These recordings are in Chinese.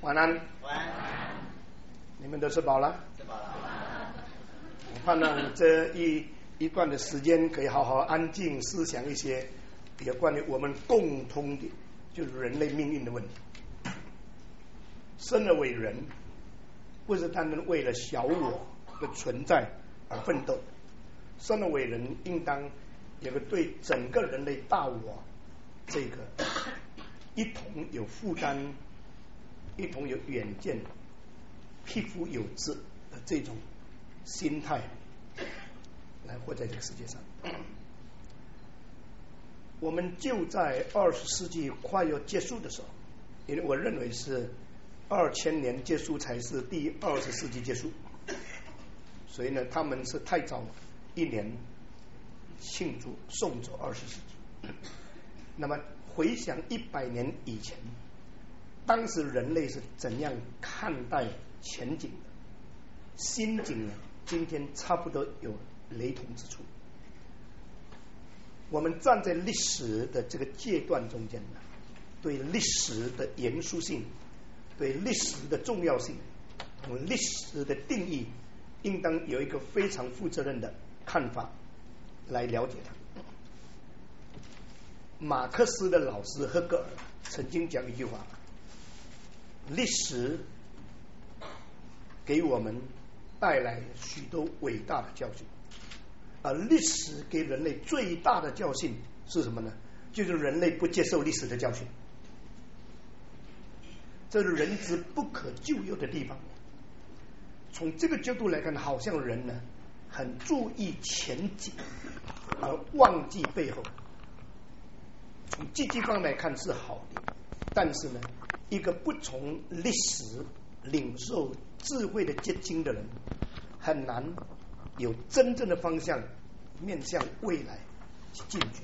晚安。 晚安。 你们都吃饱了？ 吃饱了。 我盼望这一段的时间可以好好安静思想一些有关于我们共通的，就是人类命运的问题。生而为人，不是单单为了小我的存在而奋斗，生而为人应当有个对整个人类大我这个一同有负担，一同有远见，匹夫有责的这种心态来活在这个世界上。我们就在20世纪快要结束的时候，因为我认为是2000年结束才是第20世纪结束，所以呢，他们是太早1年庆祝送走20世纪。那么回想100年以前，当时人类是怎样看待前景的，心境呢，今天差不多有雷同之处。我们站在历史的这个阶段中间呢，对历史的严肃性，对历史的重要性，从历史的定义，应当有一个非常负责任的看法来了解它。马克思的老师赫格尔曾经讲一句话：历史给我们带来许多伟大的教训，而历史给人类最大的教训是什么呢？就是人类不接受历史的教训，这是人之不可救药的地方。从这个角度来看，好像人呢很注意前景，而忘记背后。从积极方来看是好的，但是呢，一个不从历史领受智慧的结晶的人，很难有真正的方向面向未来进军。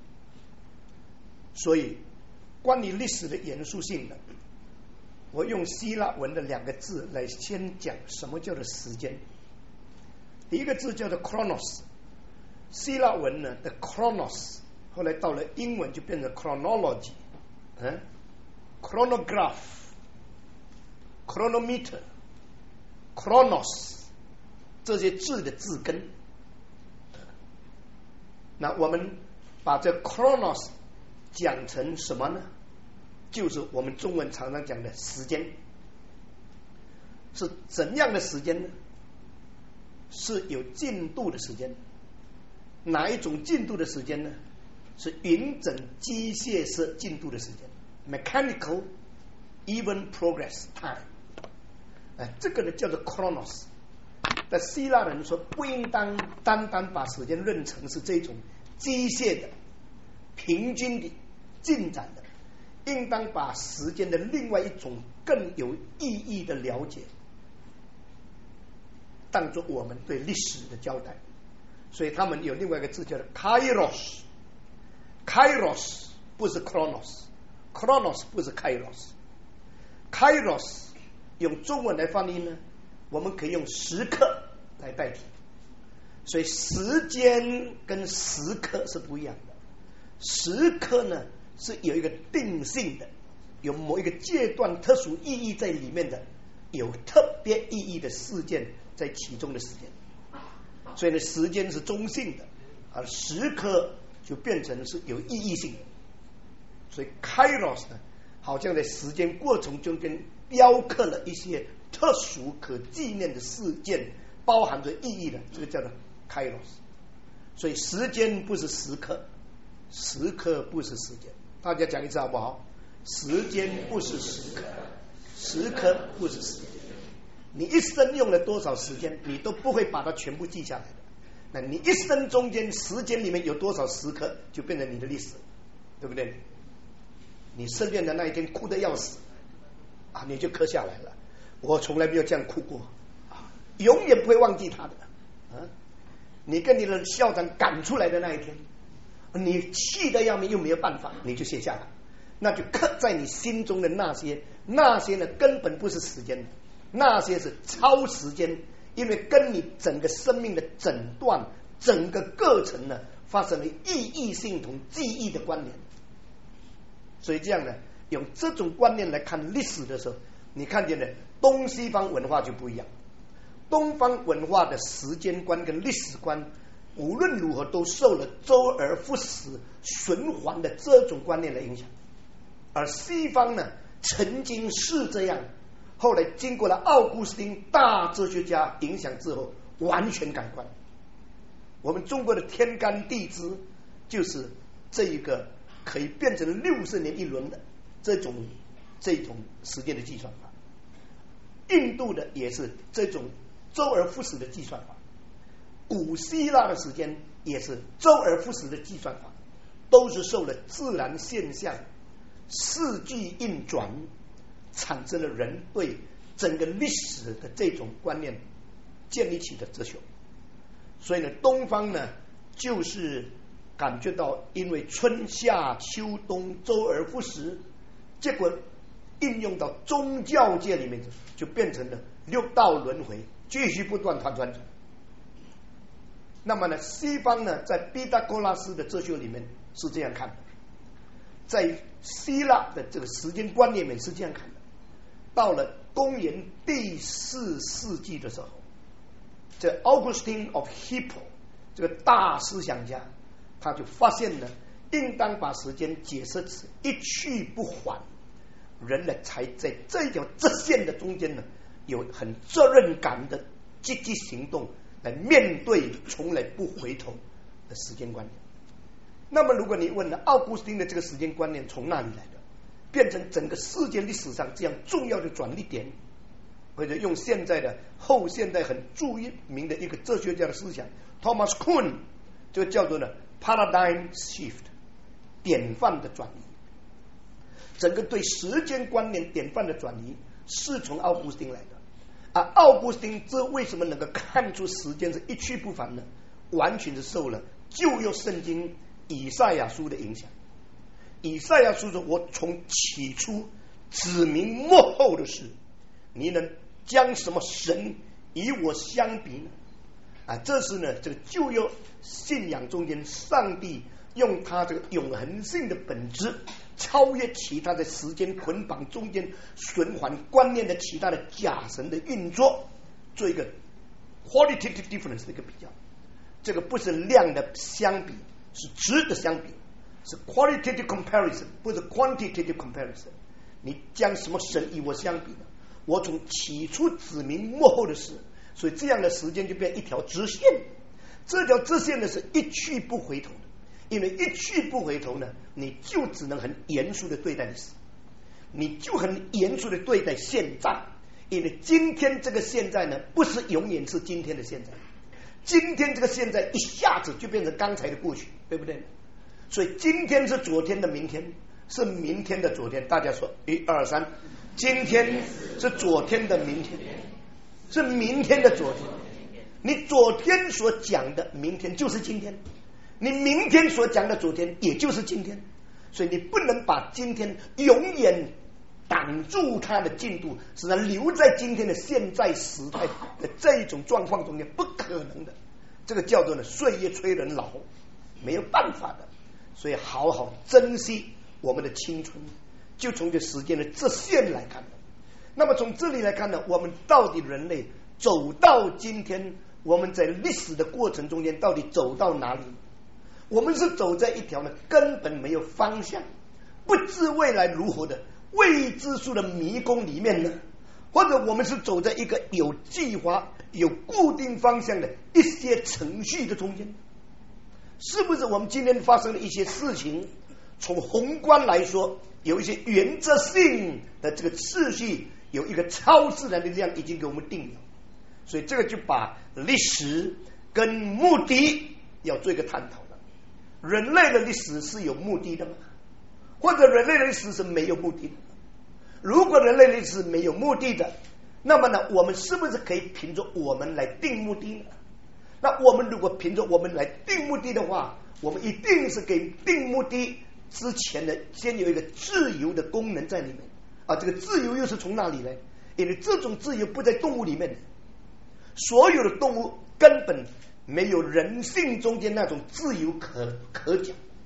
所以关于历史的严肃性呢，我用希腊文的2个字来先讲什么叫做时间。第一个字叫做 chronos， 希腊文呢的 chronos 后来到了英文就变成 chronology， chronograph， chronometer， chronos 这些字的字根。那我们把这 chronos 讲成什么呢？就是我们中文常常讲的时间。是怎样的时间呢？是有进度的时间。哪一种进度的时间呢？是匀整机械式进度的时间 ，mechanical even progress time。这个呢叫做 chronos。但希腊人说不应当单单把时间认成是这种机械的、平均的进展的，应当把时间的另外一种更有意义的了解，当作我们对历史的交代。所以他们有另外一个字叫做 kairos。kairos 不是 chronos， 不是 kairos。kairos 用中文来翻译呢，我们可以用时刻来代替。所以时间跟时刻是不一样的。时刻呢是有一个定性的，有某一个阶段特殊意义在里面的，有特别意义的事件在其中的时间。所以呢，时间是中性的，而时刻就变成是有意义性的。所以 kairos 呢，好像在时间过程中间雕刻了一些特殊可纪念的事件，包含着意义的，这个叫做 kairos。所以时间不是时刻，时刻不是时间。大家讲一次好不好？时间不是时刻，时刻不是时间。你一生用了多少时间，你都不会把它全部记下来的。那你一生中间时间里面有多少时刻，就变成你的历史，对不对？你失恋的那一天哭得要死啊，你就刻下来了。我从来没有这样哭过啊，永远不会忘记他的啊。你跟你的校长赶出来的那一天，你气得要命又没有办法，你就写下来，那就刻在你心中的那些呢，根本不是时间的，那些是超时间，因为跟你整个生命的诊断、整个过程呢，发生了意义性同记忆的关联。所以这样呢，用这种观念来看历史的时候， 你看见的东西方文化就不一样。东方文化的时间观跟历史观无论如何都受了周而复始循环的这种观念的影响，而西方呢曾经是这样，后来经过了奥古斯丁大哲学家影响之后完全改观。我们中国的天干地支就是这一个可以变成60年一轮的这种时间的计算法，印度的也是这种周而复始的计算法，古希腊的时间也是周而复始的计算法，都是受了自然现象四季运转产生了人对整个历史的这种观念建立起的哲学。所以呢，东方呢就是感觉到因为春夏秋冬周而复始，结果应用到宗教界里面就变成了6道轮回，继续不断传。那么呢，西方呢在毕达哥拉斯的哲学里面是这样看的，在希腊的这个时间观念里面是这样看的。到了公元第4世纪的时候，这 Augustine of Hippo 这个大思想家，他就发现了应当把时间解释成一去不返，人呢才在这一条直线的中间呢有很责任感的积极行动来面对从来不回头的时间观念。那么如果你问了奥古斯丁的这个时间观念从哪里来的，变成整个世界历史上这样重要的转捩点，或者用现在的后现代很著名的一个哲学家的思想 Thomas Kuhn， 这个叫做呢 paradigm shift， 典范的转移。整个对时间观念典范的转移是从奥古斯丁来的。而奥古斯丁这为什么能够看出时间是一去不返呢？完全是受了旧约圣经以赛亚书的影响。以赛亚书说，我从起初指明末后的事，你能将什么神与我相比呢？这是呢这个旧约信仰中间上帝用他这个永恒性的本质超越其他的时间捆绑中间循环观念的其他的假神的运作，做一个 qualitative difference 的一个比较。这个不是量的相比，是质的相比，是 qualitative comparison， 不是 quantitative comparison。 你将什么神与我相比呢？我从起初指明末后的事，所以这样的时间就变一条直线。这条直线呢是一去不回头的，因为一去不回头呢，你就只能很严肃的对待历史，你就很严肃的对待现在，因为今天这个现在呢不是永远是今天的现在，今天这个现在一下子就变成刚才的过去，对不对？所以今天是昨天的明天，是明天的昨天。大家说1、2、3，今天是昨天的明天，是明天的昨天。你昨天所讲的明天就是今天，你明天所讲的昨天也就是今天。所以你不能把今天永远挡住它的进度，使它留在今天的现在时态的这一种状况中间，不可能的。这个叫做呢岁月催人老，没有办法的。所以好好珍惜我们的青春，就从这时间的这线来看。那么从这里来看呢，我们到底人类走到今天，我们在历史的过程中间到底走到哪里？我们是走在一条呢根本没有方向，不知未来如何的未知数的迷宫里面呢？或者我们是走在一个有计划有固定方向的一些程序的中间？是不是我们今天发生的一些事情，从宏观来说有一些原则性的这个秩序，有一个超自然的力量已经给我们定了？所以这个就把历史跟目的要做一个探讨了。人类的历史是有目的的吗？或者人类的历史是没有目的的？如果人类历史没有目的的，那么呢，我们是不是可以凭着我们来定目的呢？那我们如果凭着我们来定目的的话，我们一定是给定目的之前呢，先有一个自由的功能在里面这个自由又是从哪里来？因为这种自由不在动物里面，所有的动物根本没有人性中间那种自由可讲，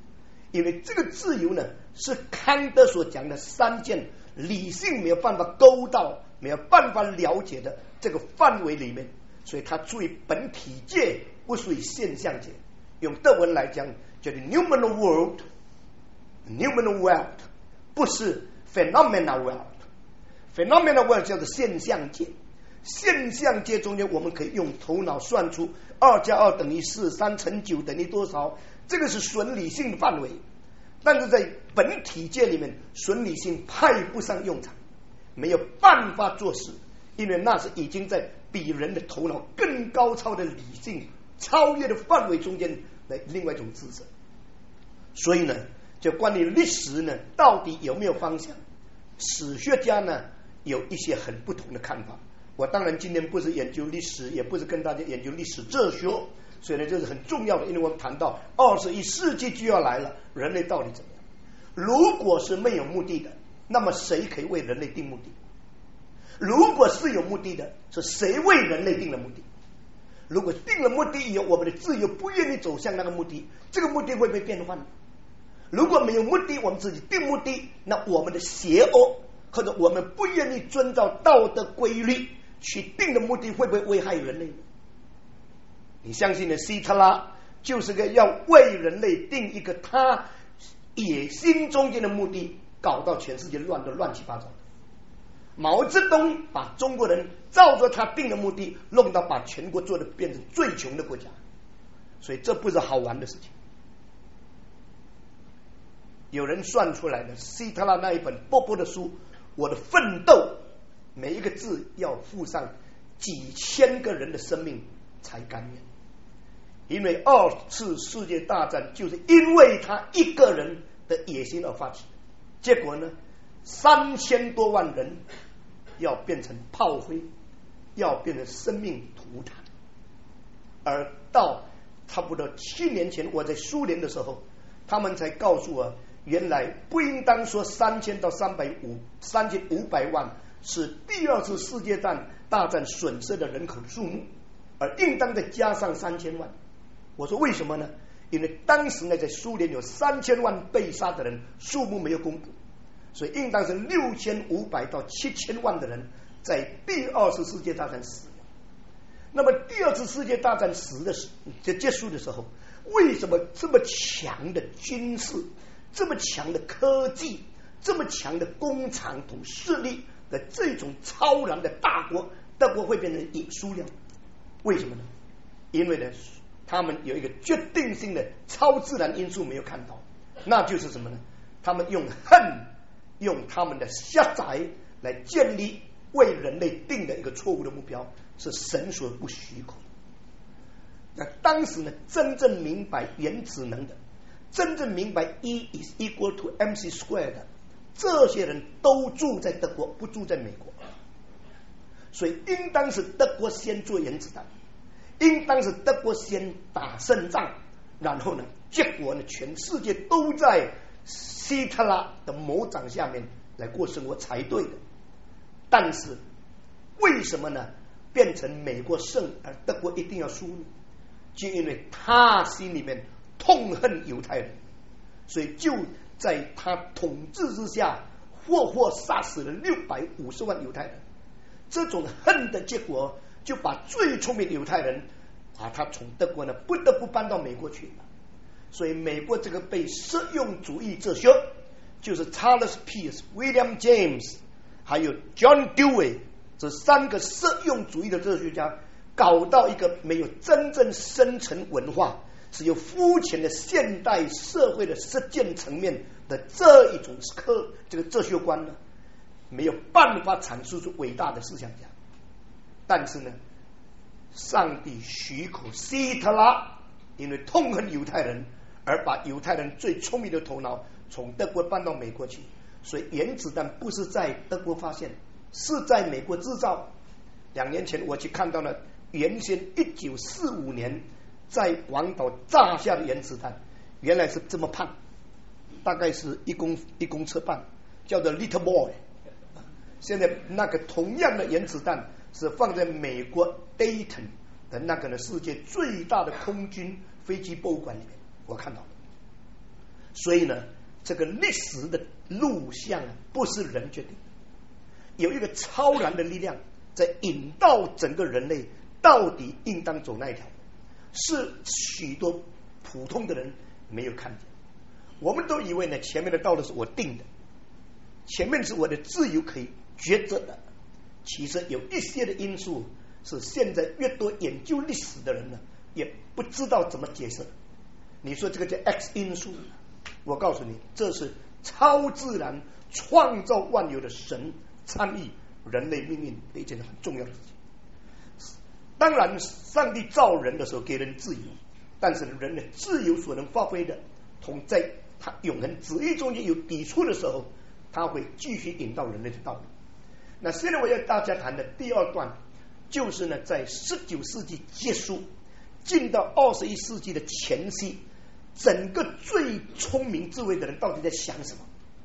因为这个自由呢，是康德所讲的3件理性没有办法勾到、没有办法了解的这个范围里面，所以它属于本体界，不属于现象界。用德文来讲，叫做 nominal world，nominal world 不是 phenomenal world，phenomenal world 叫做现象界。现象界中间，我们可以用头脑算出2加2等于4，3乘9等于多少，这个是纯理性的范围。但是在本体界里面，纯理性派不上用场，没有办法做事，因为那是已经在比人的头脑更高超的理性超越的范围中间的另外一种知识。所以呢，就关于历史呢，到底有没有方向，史学家呢有一些很不同的看法。我当然今天不是研究历史，也不是跟大家研究历史哲学，所以呢这是很重要的，因为我们谈到21世纪就要来了，人类到底怎么样？如果是没有目的的，那么谁可以为人类定目的？如果是有目的的，是谁为人类定了目的？如果定了目的以后，我们的自由不愿意走向那个目的，这个目的会不会变换？如果没有目的，我们自己定目的，那我们的邪恶或者我们不愿意遵照道德规律去定的目的，会不会危害人类？你相信的希特拉就是个要为人类定一个他野心中间的目的，搞到全世界乱得乱七八糟的。毛泽东把中国人照着他定的目的弄到把全国做的变成最穷的国家，所以这不是好玩的事情。有人算出来的，希特拉那一本薄薄的书《我的奋斗》，每一个字要附上几千个人的生命才甘愿。因为2次世界大战就是因为他一个人的野心而发起，结果呢，3000多万人要变成炮灰，要变成生命涂炭。而到差不多7年前，我在苏联的时候，他们才告诉我，原来不应当说3000到3500万是第2次世界大战损失的人口数目，而应当再加上3000万。我说为什么呢？因为当时呢，在苏联有3000万被杀的人，数目没有公布，所以应当是6500到7000万的人在第2次世界大战死了。那么第2次世界大战结束的时候，为什么这么强的军事、这么强的科技、这么强的工厂统势力的这种超然的大国，德国会变成苏联？为什么呢？因为呢，他们有一个决定性的超自然因素没有看到，那就是什么呢？他们用恨，用他们的狭窄来建立为人类定的一个错误的目标，是神所不许可。那当时呢，真正明白原子能的，真正明白 E is equal to mc squared 的，这些人都住在德国，不住在美国，所以应当是德国先做原子弹，应当是德国先打胜仗，然后呢，结果呢，全世界都在希特拉的魔掌下面来过生活才对的。但是为什么呢？变成美国胜而德国一定要输呢？就因为他心里面痛恨犹太人，所以就在他统治之下活活杀死了650万犹太人。这种恨的结果，就把最聪明的犹太人把他从德国呢不得不搬到美国去了。所以美国这个被实用主义哲学，就是 Charles Peirce、William James 还有 John Dewey 这3个实用主义的哲学家，搞到一个没有真正深层文化，只有肤浅的现代社会的实践层面的这一种这个哲学观呢，没有办法阐述出伟大的思想家。但是呢，上帝许可希特拉因为痛恨犹太人，而把犹太人最聪明的头脑从德国搬到美国去，所以原子弹不是在德国发现，是在美国制造。2年前我去看到了原先1945年在广岛炸下的原子弹，原来是这么胖，大概是1公尺半，叫做 Little Boy。 现在那个同样的原子弹是放在美国 Dayton 的那个呢世界最大的空军飞机博物馆里面，我看到了。 所以呢，这个历史的路向不是人决定，有一个超然的力量在引导整个人类到底应当走那一条，是许多普通的人没有看见。我们都以为呢，前面的道路是我定的，前面是我的自由可以抉择的。其实有一些的因素是现在越多研究历史的人呢，也不知道怎么解释。你说这个叫 X 因素，我告诉你，这是超自然创造万有的神参与人类命运的一件很重要的事情。当然，上帝造人的时候给人自由，但是人的自由所能发挥的，同在他永恒旨意中间有抵触的时候，他会继续引导人类的道路。那现在我要大家谈的第二段，就是呢，在19世纪结束，进到21世纪的前夕，整个最聪明智慧的人到底在想什么？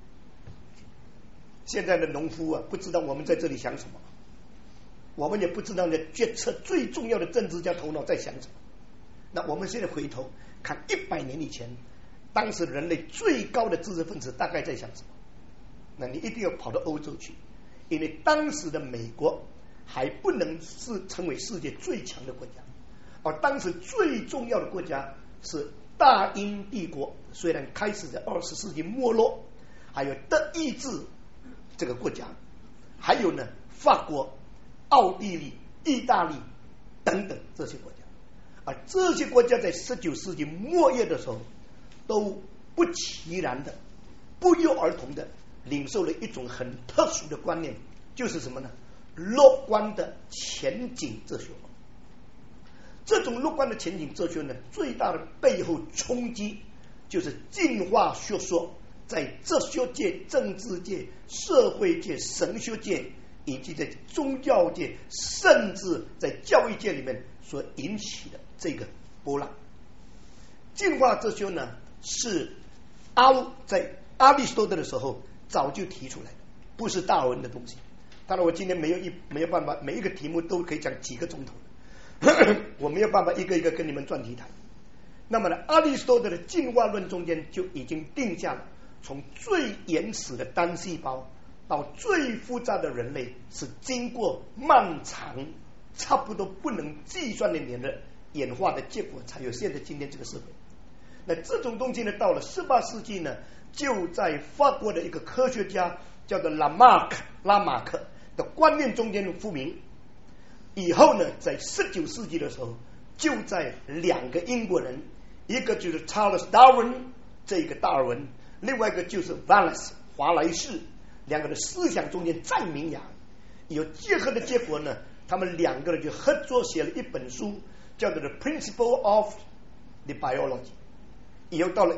现在的农夫啊，不知道我们在这里想什么，我们也不知道呢，决策最重要的政治家头脑在想什么。那我们现在回头看100年以前，当时人类最高的知识分子大概在想什么？那你一定要跑到欧洲去，因为当时的美国还不能是成为世界最强的国家，而当时最重要的国家是大英帝国，虽然开始在20世纪没落，还有德意志这个国家，还有呢法国、奥地利、意大利等等这些国家。而这些国家在19世纪末叶的时候，都不其然的、不约而同的领受了一种很特殊的观念，就是什么呢？乐观的前景哲学。这种乐观的前景哲学呢，最大的背后冲击就是进化学说在哲学界、政治界、社会界、神学界以及在宗教界，甚至在教育界里面所引起的这个波浪。进化哲学呢，是在阿里士多德的时候早就提出来的，不是达尔文的东西。当然我今天没有办法每一个题目都可以讲几个钟头，我没有办法一个一个跟你们专题谈。那么呢，阿里士多德的进化论中间就已经定下了，从最原始的单细胞到最复杂的人类，是经过漫长差不多不能计算的年的演化的结果，才有现在今天这个社会。那这种东西呢，到了18世纪呢，就在法国的一个科学家叫做拉马克的观念中间复明。以后呢，在19世纪的时候，就在2个英国人，一个就是 Charles Darwin 这个达尔文，另外一个就是 Wallace 华莱士，两个的思想中间再萌芽，有结合的结果呢，他们2个人就合作写了一本书，叫做 The Principle of the Biology。以后到了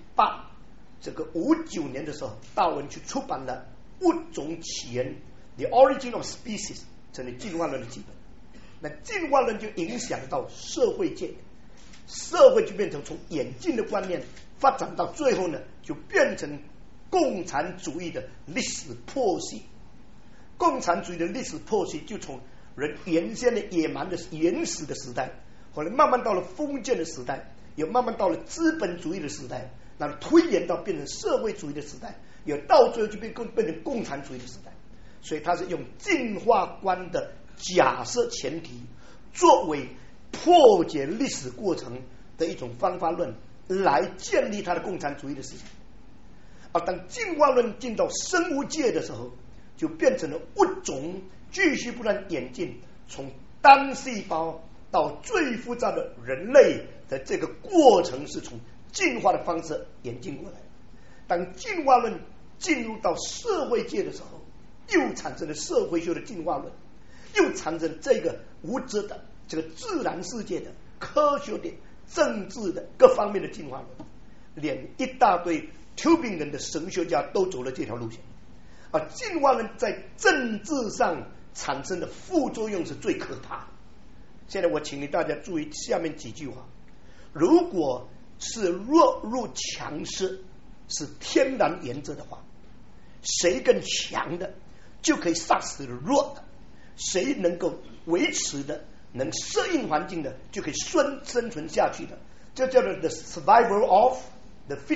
1859年的时候，达尔文去出版了《物种起源》The Origin of Species， 成为进化论的基本。那进化论就影响到社会界，社会就变成从演进的观念发展到最后呢，就变成共产主义的历史剖析。共产主义的历史剖析就从人原先的野蛮的原始的时代，后来慢慢到了封建的时代，也慢慢到了资本主义的时代，那推演到变成社会主义的时代，也到最后就变成共产主义的时代。所以它是用进化观的假设前提，作为破解历史过程的一种方法论，来建立它的共产主义的思想。而当进化论进到生物界的时候，就变成了物种继续不断演进，从单细胞到最复杂的人类的这个过程是从进化的方式演进过来。当进化论进入到社会界的时候，又产生了社会学的进化论，又产生了这个物质的这个自然世界的科学的政治的各方面的进化论，连一大堆 Tübingen 的神学家都走了这条路线。而进化论在政治上产生的副作用是最可怕的。现在我请你大家注意下面几句话：如果是弱肉强食是天然原则的话，谁更强的就可以杀死弱的，谁能够维持的能适应环境的就可以生存下去的，这叫做 the survival of the fittest。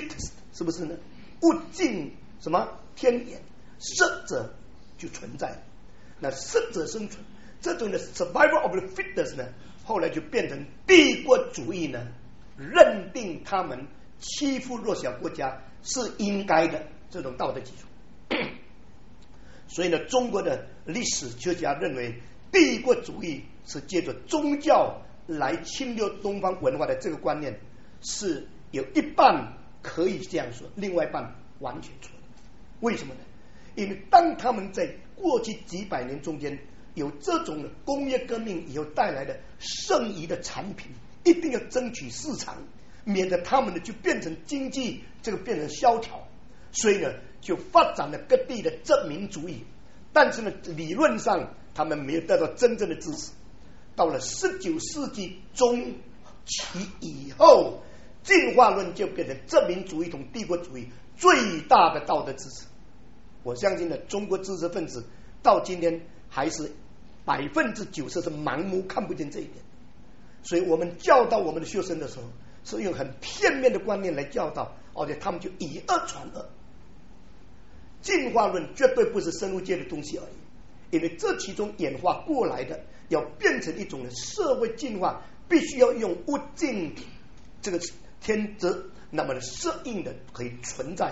是不是呢？物竞什么天演，适者就存在。那适者生存，这种的 survival of the fittest 呢，后来就变成帝国主义呢，认定他们欺负弱小国家是应该的这种道德基础。所以呢，中国的历史学家认为，帝国主义是借着宗教来侵略东方文化的这个观念，是有一半可以这样说，另外一半完全错。为什么呢？因为当他们在过去几百年中间有这种的工业革命以后带来的剩余的产品，一定要争取市场，免得他们呢就变成经济这个变成萧条，所以呢就发展了各地的殖民主义。但是呢，理论上他们没有得到真正的支持。到了19世纪中期以后，进化论就变成殖民主义同帝国主义最大的道德支持。我相信呢，中国知识分子到今天还是90%是盲目看不见这一点。所以我们教导我们的学生的时候，是用很片面的观念来教导，而且他们就以讹传讹。进化论绝对不是生物界的东西而已，因为这其中演化过来的，要变成一种的社会进化，必须要用物竞这个天择，那么的适应的可以存在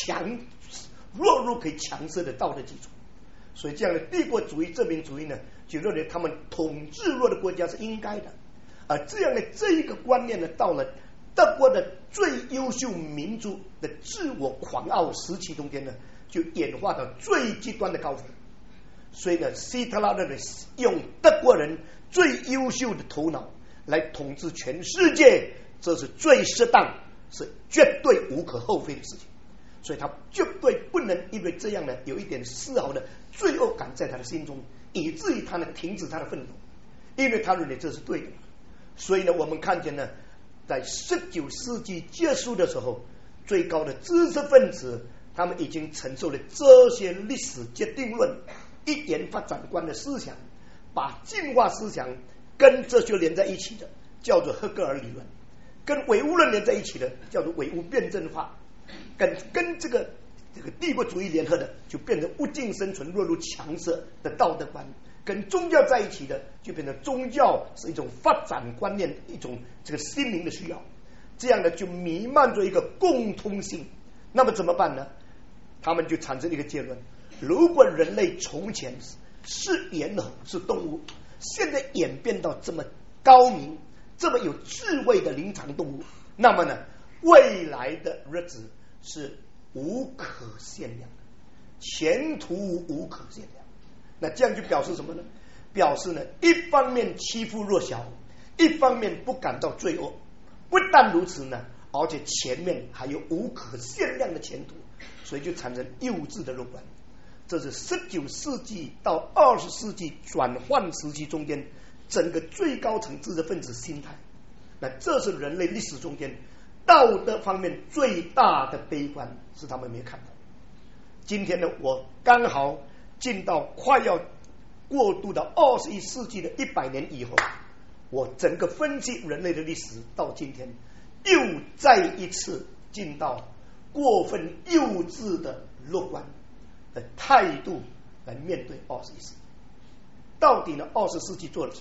弱可以强势的道德基础。所以这样的帝国主义、殖民主义呢，就认为他们统治弱的国家是应该的。而这样的这一个观念呢，到了德国的最优秀民族的自我狂傲时期中间呢，就演化到最极端的高峰。所以呢，希特勒认为用德国人最优秀的头脑来统治全世界，这是最适当，是绝对无可厚非的事情。所以他绝对不能因为这样呢，有一点丝毫的罪恶感在他的心中，以至于他呢停止他的愤怒，因为他认为这是对的。所以呢，我们看见呢，在19世纪结束的时候，最高的知识分子他们已经承受了这些历史决定论、一元发展观的思想，把进化思想跟哲学连在一起的叫做赫格尔理论，跟唯物论连在一起的叫做唯物辩证法，跟这个帝国主义联合的就变成物竞生存、弱肉强食的道德观，跟宗教在一起的就变成宗教是一种发展观念，一种这个心灵的需要，这样的就弥漫着一个共通性。那么怎么办呢？他们就产生一个结论：如果人类从前是猿猴是动物，现在演变到这么高明、这么有智慧的灵长动物，那么呢，未来的日子是无可限量的，前途无可限量。那这样就表示什么呢？表示呢，一方面欺负弱小，一方面不感到罪恶。不但如此呢，而且前面还有无可限量的前途，所以就产生幼稚的乐观。这是19世纪到20世纪转换时期中间整个最高层知识分子心态。那这是人类历史中间道德方面最大的悲观，是他们没看到。今天呢，我刚好进到快要过渡到21世纪的100年以后，我整个分析人类的历史到今天，又再一次进到过分幼稚的乐观的态度来面对21世纪。到底呢，20世纪做了什么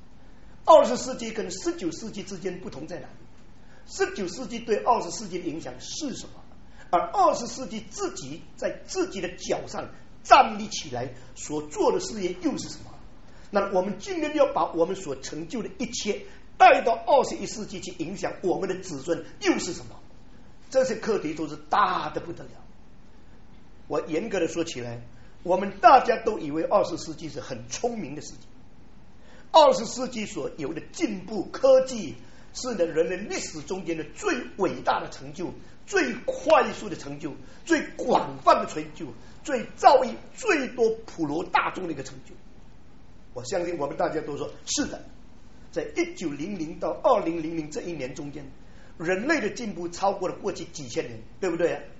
？20世纪跟19世纪之间不同在哪里？19世纪对20世纪的影响是什么？而20世纪自己在自己的脚上站立起来所做的事业又是什么？那我们今天要把我们所成就的一切带到21世纪去影响我们的子孙又是什么？这些课题都是大的不得了。我严格的说起来，我们大家都以为20世纪是很聪明的事情。20世纪所有的进步科技是人类历史中间的最伟大的成就，最快速的成就，最广泛的成就，最造诣最多普罗大众的一个成就。我相信我们大家都说是的，在1900到2000这一年中间，人类的进步超过了过去几千年，对不对啊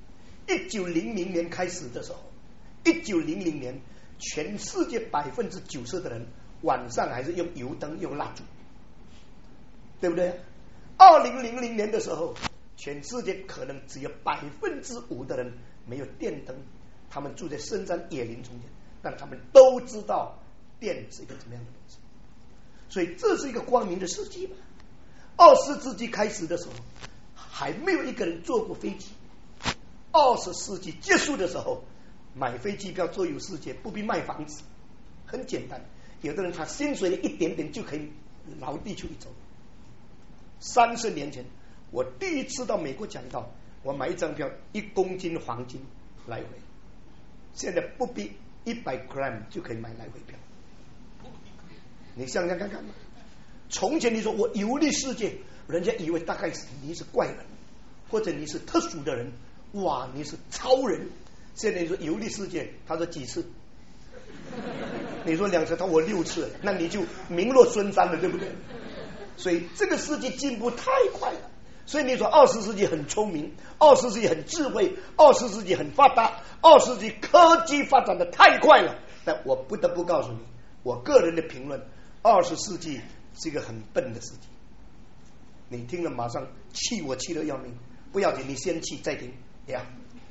？1900年开始的时候，1900年全世界90%的人晚上还是用油灯用蜡烛，对不对？2000年的时候， 全世界可能只有5%的人没有电灯，他们住在深山野林中间，但他们都知道电是一个怎么样的东西。所以这是一个光明的世纪嘛。20世纪开始的时候，还没有一个人坐过飞机。20世纪结束的时候，买飞机票周游世界不必卖房子，很简单。有的人他薪水的一点点就可以绕地球一周。30年前，我第一次到美国讲道，我买一张票1公斤黄金来回，现在不必100 gram 就可以买来回票。你想想看看嘛。从前你说我游历世界，人家以为大概你是怪人，或者你是特殊的人，哇，你是超人。现在你说游历世界，他说几次？你说2次，他我6次，那你就名落孙山了，对不对？所以这个世界进步太快了。所以你说20世纪很聪明，20世纪很智慧，20世纪很发达，20世纪科技发展的太快了。但我不得不告诉你，我个人的评论，20世纪是一个很笨的世纪。你听了马上气得要命，不要紧，你先气再听呀。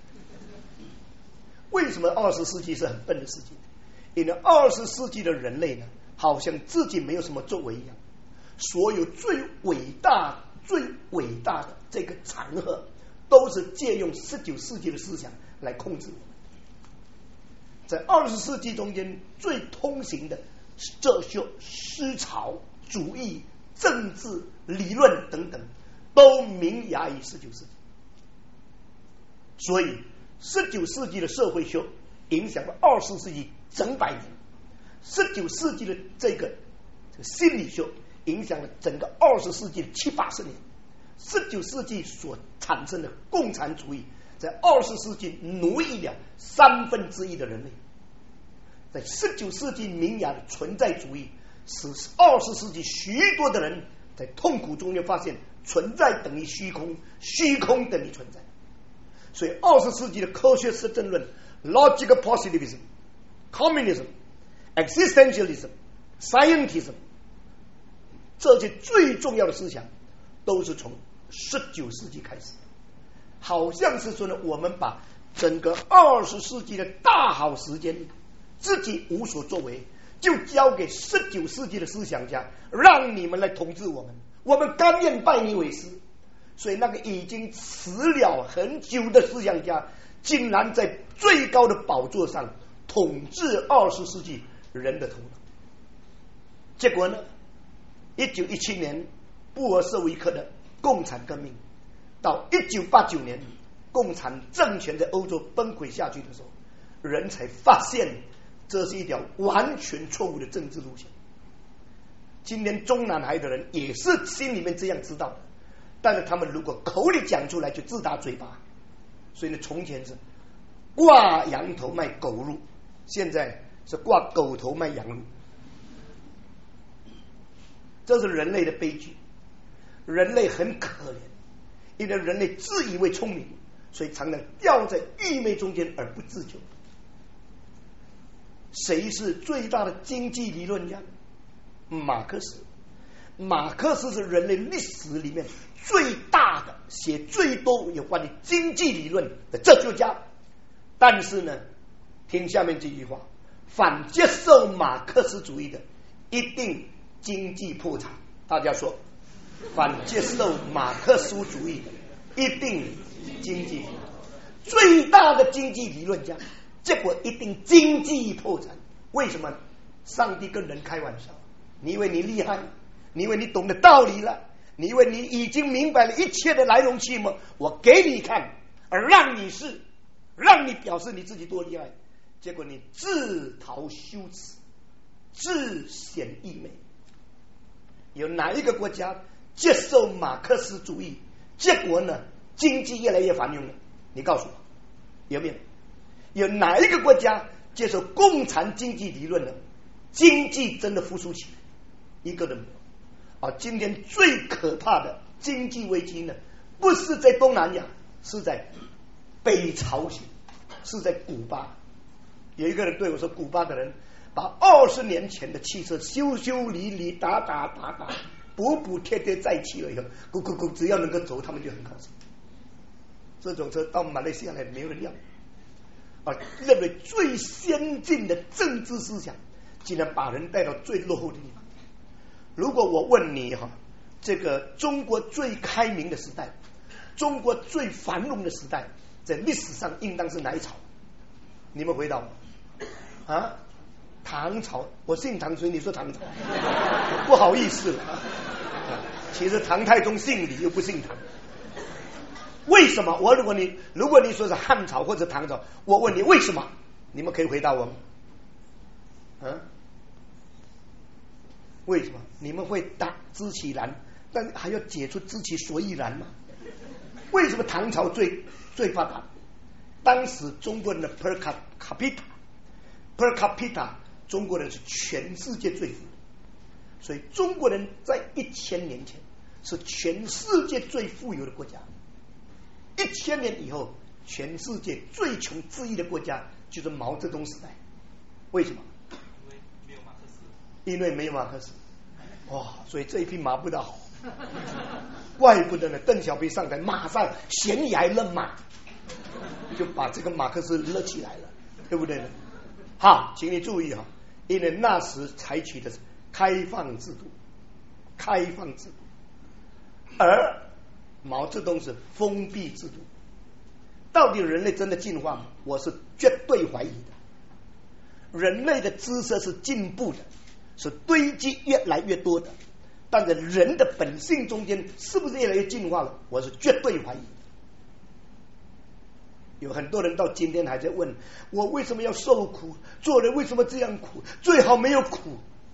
为什么20世纪是很笨的世纪？因为20世纪的人类呢，好像自己没有什么作为一样。所有最伟大的这个场合，都是借用19世纪的思想来控制我们。在20世纪中间，最通行的哲学、思潮、主义、政治、理论等等，都萌芽于19世纪。所以19世纪的社会学影响了20世纪整百年，19世纪的这个心理学影响了整个20世纪的70、80年。19世纪所产生的共产主义，在20世纪奴役了1/3的人类。在19世纪萌芽的存在主义，使20世纪许多的人在痛苦中间发现存在等于虚空，虚空等于存在。所以20世纪的科学实证论 logical positivism, communism, existentialism, scientism 这些最重要的思想都是从19世纪开始。好像是说呢，我们把整个20世纪的大好时间自己无所作为，就交给19世纪的思想家，让你们来统治我们，我们甘愿拜你为师。所以那个已经死了很久的思想家，竟然在最高的宝座上统治20世纪人的头脑。结果呢，1917年布尔什维克的共产革命，到1989年共产政权在欧洲崩溃下去的时候，人才发现这是一条完全错误的政治路线。今天中南海的人也是心里面这样知道的，但是他们如果口里讲出来就自打嘴巴。所以呢，从前是挂羊头卖狗肉，现在是挂狗头卖羊肉。这是人类的悲剧。人类很可怜，因为人类自以为聪明，所以常常掉在愚昧中间而不自救。谁是最大的经济理论家？马克思。马克思是人类历史里面最大的、写最多有关于经济理论的哲学家。但是呢，听下面这句话：反接受马克思主义的，一定经济破产。大家说，反接受马克思主义的，一定经济破产。最大的经济理论家，结果一定经济破产。为什么？上帝跟人开玩笑，你以为你厉害，你以为你懂得道理了，你以为你已经明白了一切的来龙去脉，我给你看，而让你试，让你表示你自己多厉害，结果你自讨羞耻，自显溢美。有哪一个国家接受马克思主义，结果呢经济越来越繁荣了？你告诉我，有没有？有哪一个国家接受共产经济理论呢？经济真的复苏起来？一个都没有。今天最可怕的经济危机呢，不是在东南亚，是在北朝鲜，是在古巴。有一个人对我说，古巴的人把20年前的汽车修修理理、打打，补补贴贴在一起了以后，只要能够走，他们就很高兴。 这种车到马来西亚来没有人要。认为最先进的政治思想竟然把人带到最落后的地方。如果我问你这个中国最开明的时代，中国最繁荣的时代，在历史上应当是哪一朝？你们回答我唐朝。我姓唐，所以你说唐朝，不好意思了。其实唐太宗姓李，又不姓唐。为什么？如果你说是汉朝或者唐朝，我问你为什么？你们可以回答我吗？为什么？你们会答知其然，但还要解出知其所以然吗？为什么唐朝最发达？当时中国人的 per capita 中国人是全世界最富，所以中国人在1000年前是全世界最富有的国家。1000年以后，全世界最穷之一的国家就是毛泽东时代。为什么？因为没有马克思。所以这一匹马不大好，怪不得呢。邓小平上台马上悬崖勒马，就把这个马克思勒起来了，对不对呢？好，请你注意因为那时采取的是开放制度，而毛泽东是封闭制度。到底人类真的进化吗？我是绝对怀疑的。人类的知识是进步的，是堆积越来越多的，但是人的本性中间是不是越来越进化了？我是绝对怀疑。有很多人到今天还在问我为什么要受苦，做人为什么这样苦，最好没有苦。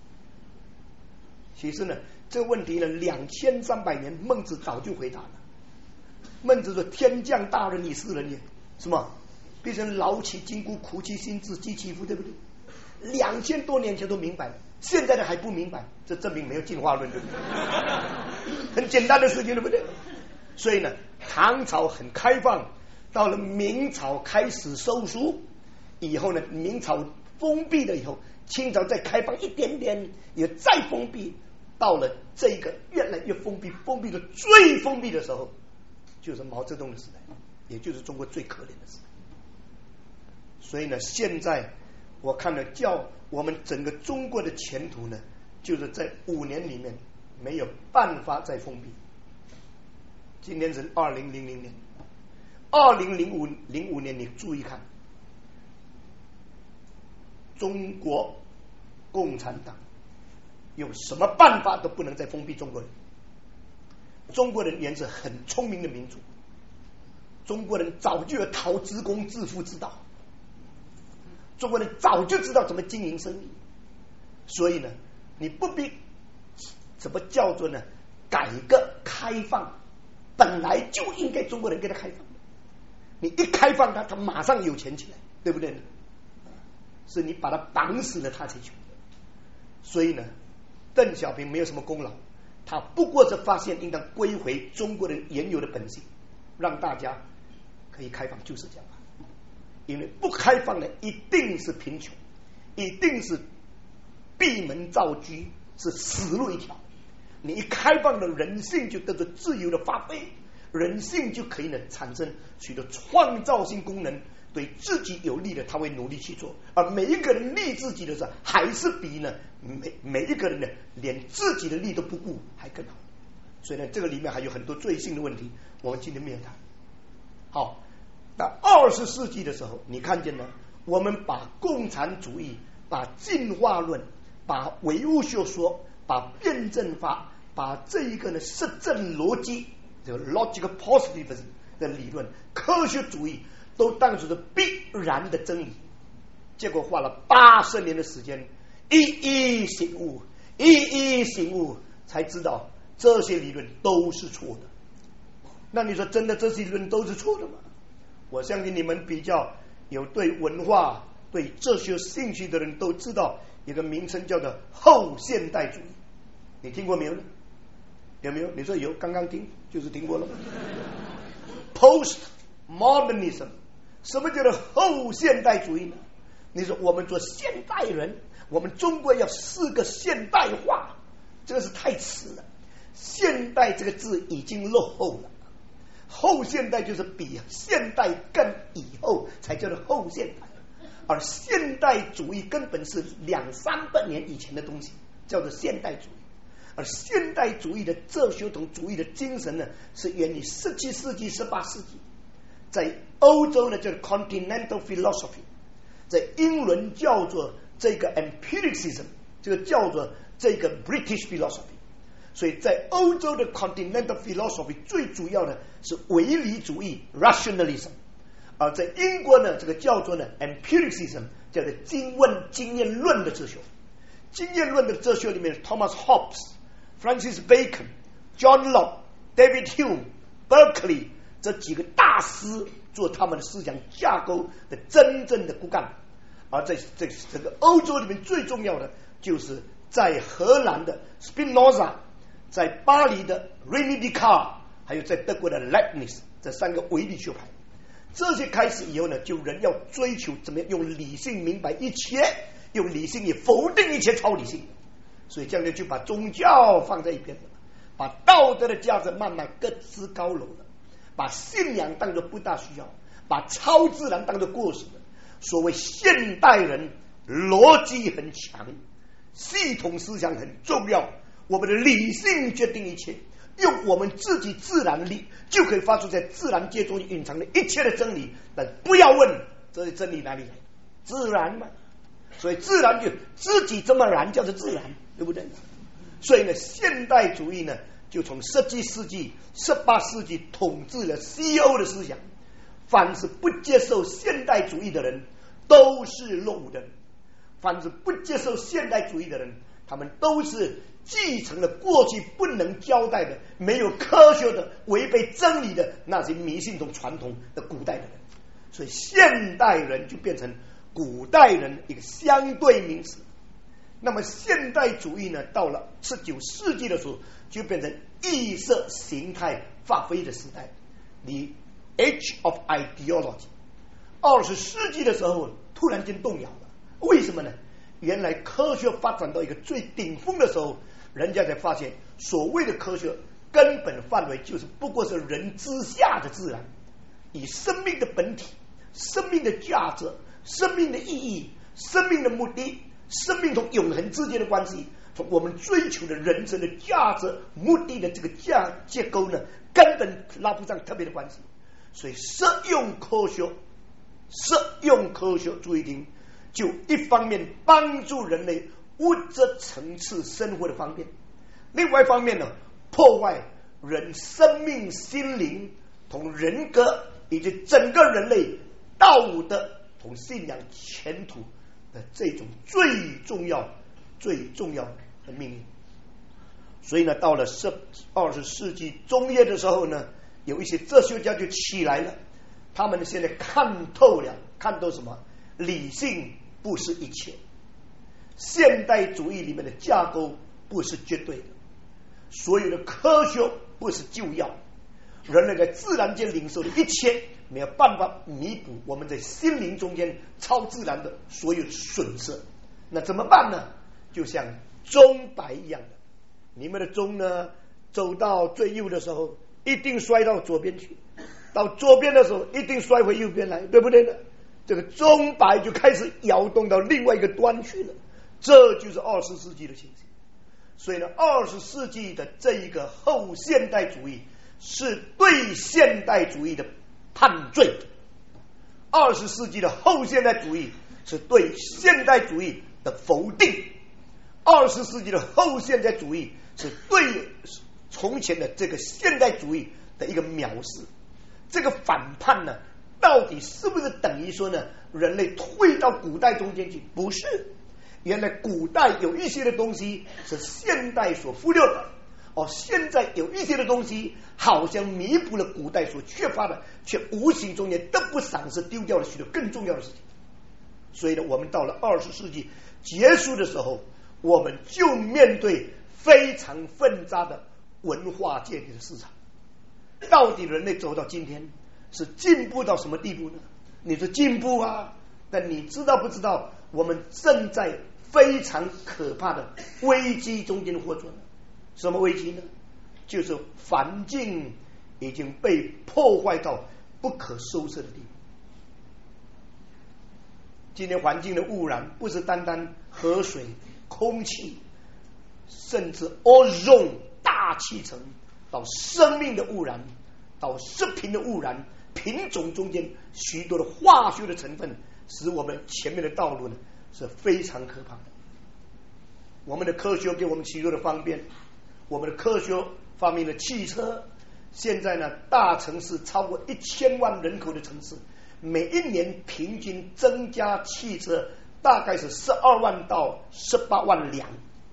其实呢，这个问题呢，2300年孟子早就回答了。孟子说：“天降大任以斯人也，是吗？必先劳其筋骨，苦其心志，饥其腹，对不对？2000多年前都明白了，现在的还不明白，这证明没有进化论，对不对？很简单的事情，对不对？所以呢，唐朝很开放，到了明朝开始收缩，以后呢，明朝封闭了以后，清朝再开放一点点，也再封闭，到了这个越来越封闭，封闭的最封闭的时候，就是毛泽东的时代，也就是中国最可怜的时代。所以呢，现在我看了我们整个中国的前途呢，就是在5年里面没有办法再封闭。今年是2000年，2005年你注意看，中国共产党用什么办法都不能再封闭中国人。中国人原是很聪明的民族，中国人早就有讨职工致富之道，中国人早就知道怎么经营生意。所以呢，你不必怎么叫做呢改革开放，本来就应该中国人给他开放，你一开放他马上有钱起来，对不对呢？是你把他绑死了他才穷。所以呢，邓小平没有什么功劳，他不过是发现应当归回中国人原有的本性，让大家可以开放，就是这样。因为不开放的一定是贫穷，一定是闭门造车，是死路一条。你一开放了，人性就得到自由的发挥，人性就可以呢产生许多创造性功能，对自己有利的他会努力去做，而每一个人利自己的时候，还是比呢每一个人呢连自己的利都不顾还更好。所以呢，这个里面还有很多罪性的问题，我们今天没有谈。好，那20世纪的时候，你看见呢，我们把共产主义、把进化论、把唯物学说、把辩证法、把这一个呢实证逻辑，这个 logical positivism 的理论、科学主义都当作是必然的真理，结果花了80年的时间，一一醒悟，才知道这些理论都是错的。那你说真的这些理论都是错的吗？我相信你们比较有对文化、对哲学兴趣的人都知道一个名称叫做后现代主义，你听过没有呢？有没有？你说有，刚刚听就是听过了。Postmodernism， 什么叫做后现代主义呢？你说我们做现代人，我们中国要4个现代化，这个是太迟了。现代这个字已经落后了， 后现代就是比现代更以后才叫做后现代，而现代主义根本是200-300年以前的东西，叫做现代主义。而现代主义的哲学同主义的精神呢，是源于17世纪、18世纪，在欧洲呢叫做 Continental Philosophy， 在英伦叫做这个 Empiricism， 这个叫做这个 British Philosophy。所以在欧洲的 Continental Philosophy 最主要的是唯理主义 Rationalism， 而在英国呢，这个叫做呢 Empiricism， 叫做经验论的哲学。经验论的哲学里面 Thomas Hobbes、Francis Bacon、John Locke、David Hume、Berkeley 这几个大师做他们的思想架构的真正的骨干。而在这个欧洲里面最重要的就是在荷兰的 Spinoza， 在巴黎的 René Descartes， 还有在德国的 Leibniz， 这3个唯理学派。这些开始以后呢，就人要追求怎么样用理性明白一切，用理性也否定一切超理性。所以这样就把宗教放在一边了，把道德的价值慢慢各自高楼了，把信仰当作不大需要，把超自然当作过时的。所谓现代人逻辑很强，系统思想很重要，我们的理性决定一切，用我们自己自然力就可以发出在自然界中隐藏的一切的真理。但不要问这些真理哪里来，自然嘛。所以自然就自己这么然叫做自然，对不对？所以呢，现代主义呢就从17世纪、18世纪统治了西欧的思想。凡是不接受现代主义的人都是落伍的人，凡是不接受现代主义的人，他们都是继承了过去不能交代的、没有科学的、违背真理的那些迷信同传统的古代的人。所以现代人就变成古代人一个相对名词。那么现代主义呢，到了19世纪的时候就变成意识形态发挥的时代，The Age of Ideology。 20世纪的时候突然间动摇了，为什么呢？原来科学发展到一个最顶峰的时候，人家才发现所谓的科学根本范围就是不过是人之下的自然，以生命的本体、生命的价值、生命的意义、生命的目的、生命同永恒之间的关系，从我们追求的人生的价值目的的这个结构呢，根本拉不上特别的关系。所以实用科学注意听，就一方面帮助人类物质层次生活的方便，另外一方面呢，破坏人生命心灵同人格以及整个人类道德同信仰前途的这种最重要的命令。所以呢，到了20世纪中叶的时候呢，有一些哲学家就起来了，他们现在看透什么？理性不是一切，现代主义里面的架构不是绝对的，所有的科学不是救药，人类在自然界领受的一切没有办法弥补我们在心灵中间超自然的所有损失。那怎么办呢？就像钟摆一样的，你们的钟呢，走到最右的时候一定摔到左边去，到左边的时候一定摔回右边来，对不对呢？这个钟摆就开始摇动到另外一个端去了，这就是20世纪的情形。所以呢，20世纪的这一个后现代主义是对现代主义的判罪，20世纪的后现代主义是对现代主义的否定，20世纪的后现代主义是对从前的这个现代主义的一个藐视。这个反叛呢，到底是不是等于说呢，人类退到古代中间去？不是，原来古代有一些的东西是现代所忽略的，现在有一些的东西好像弥补了古代所缺乏的，却无形中也得不偿失，丢掉了许多更重要的事情。所以呢，我们到了20世纪结束的时候，我们就面对非常纷杂的文化界的市场。到底人类走到今天是进步到什么地步呢？你说进步啊，但你知道不知道我们正在非常可怕的危机中间活着呢？什么危机呢？就是环境已经被破坏到不可收拾的地步。今天环境的污染不是单单河水、空气，甚至 ozone 大气层，到生命的污染，到食品的污染，品种中间许多的化学的成分，使我们前面的道路呢是非常可怕的。我们的科学给我们许多的方便，我们的科学发明了汽车，现在呢大城市超过1000万人口的城市，每一年平均增加汽车大概是12万到18万辆。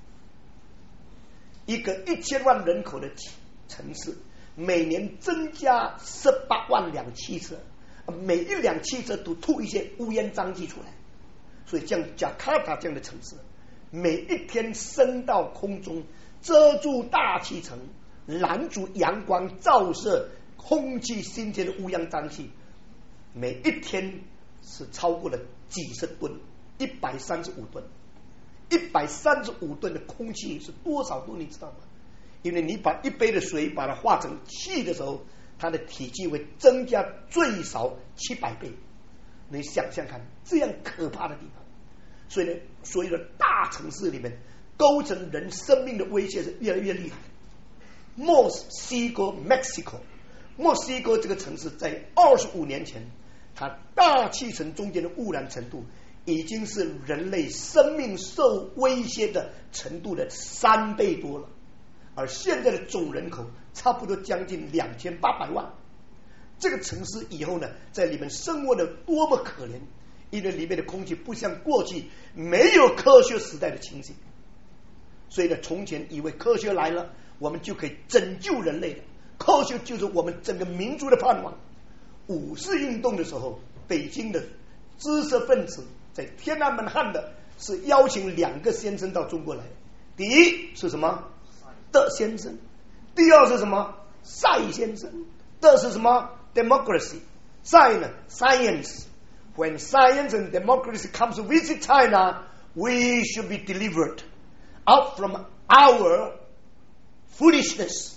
一个1000万人口的城市，每年增加18万辆汽车，每一辆汽车都吐一些乌烟瘴气出来。所以像加卡塔这样的城市，每一天升到空中，遮住大气层，拦住阳光照射空气新鲜的乌烟瘴气，每一天是超过了几十吨，135吨。135吨的空气是多少吨你知道吗？因为你把一杯的水把它化成气的时候，它的体积会增加最少700倍。你想想看，这样可怕的地方，所以呢，所有的大城市里面构成人生命的威胁是越来越厉害。墨西哥 Mexico， 墨西哥这个城市在25年前，它大气层中间的污染程度已经是人类生命受威胁的程度的3倍多了，而现在的总人口差不多将近2800万。这个城市以后呢，在里面生活的多么可怜，因为里面的空气不像过去没有科学时代的清醒。所以呢，从前以为科学来了，我们就可以拯救人类了，科学就是我们整个民族的盼望。五四运动的时候，北京的知识分子在天安门汉的是邀请2个先生到中国来，第一是什么？德先生，第二是什么？赛先生。德是什么？ democracy， 赛呢 science。 When science and democracy comes to visit China, we should be delivered out from our foolishness,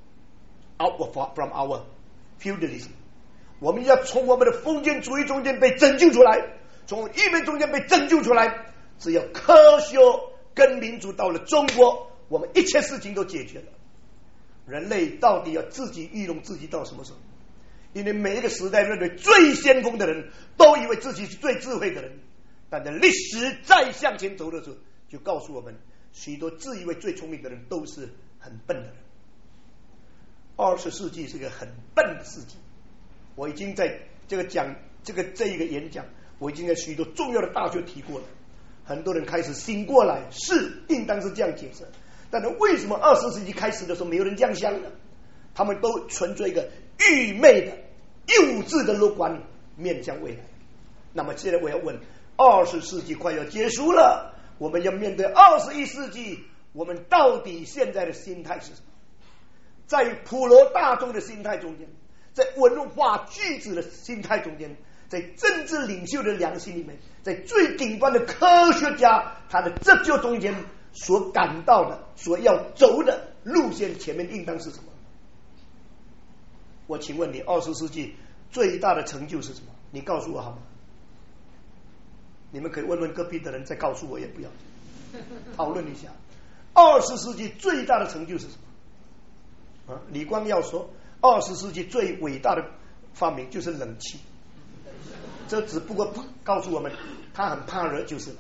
out from our feudalism。 我们要从我们的封建主义中间被拯救出来，从移民中间被拯救出来。只要科学跟民主到了中国，我们一切事情都解决了。人类到底要自己愚弄自己到什么时候？因为每一个时代认为最先锋的人都以为自己是最智慧的人，但在历史再向前走的时候，就告诉我们，许多自以为最聪明的人都是很笨的人。20世纪是一个很笨的世纪。我已经在这个讲这一个演讲，我已经在许多重要的大学提过了。很多人开始醒过来，是应当是这样解释。但是为什么20世纪开始的时候没有人这样想呢？他们都存着一个愚昧的幼稚的乐观面向未来。那么现在我要问，20世纪快要结束了，我们要面对21世纪，我们到底现在的心态是什么？在普罗大众的心态中间，在文化巨子的心态中间，在政治领袖的良心里面，在最顶端的科学家他的哲学中间所感到的，所要走的路线前面应当是什么？我请问你，20世纪最大的成就是什么？你告诉我好吗？你们可以问问隔壁的人，再告诉我也不要讨论一下。20世纪最大的成就是什么？李光耀说20世纪最伟大的发明就是冷气，这只不过告诉我们他很怕热就是了。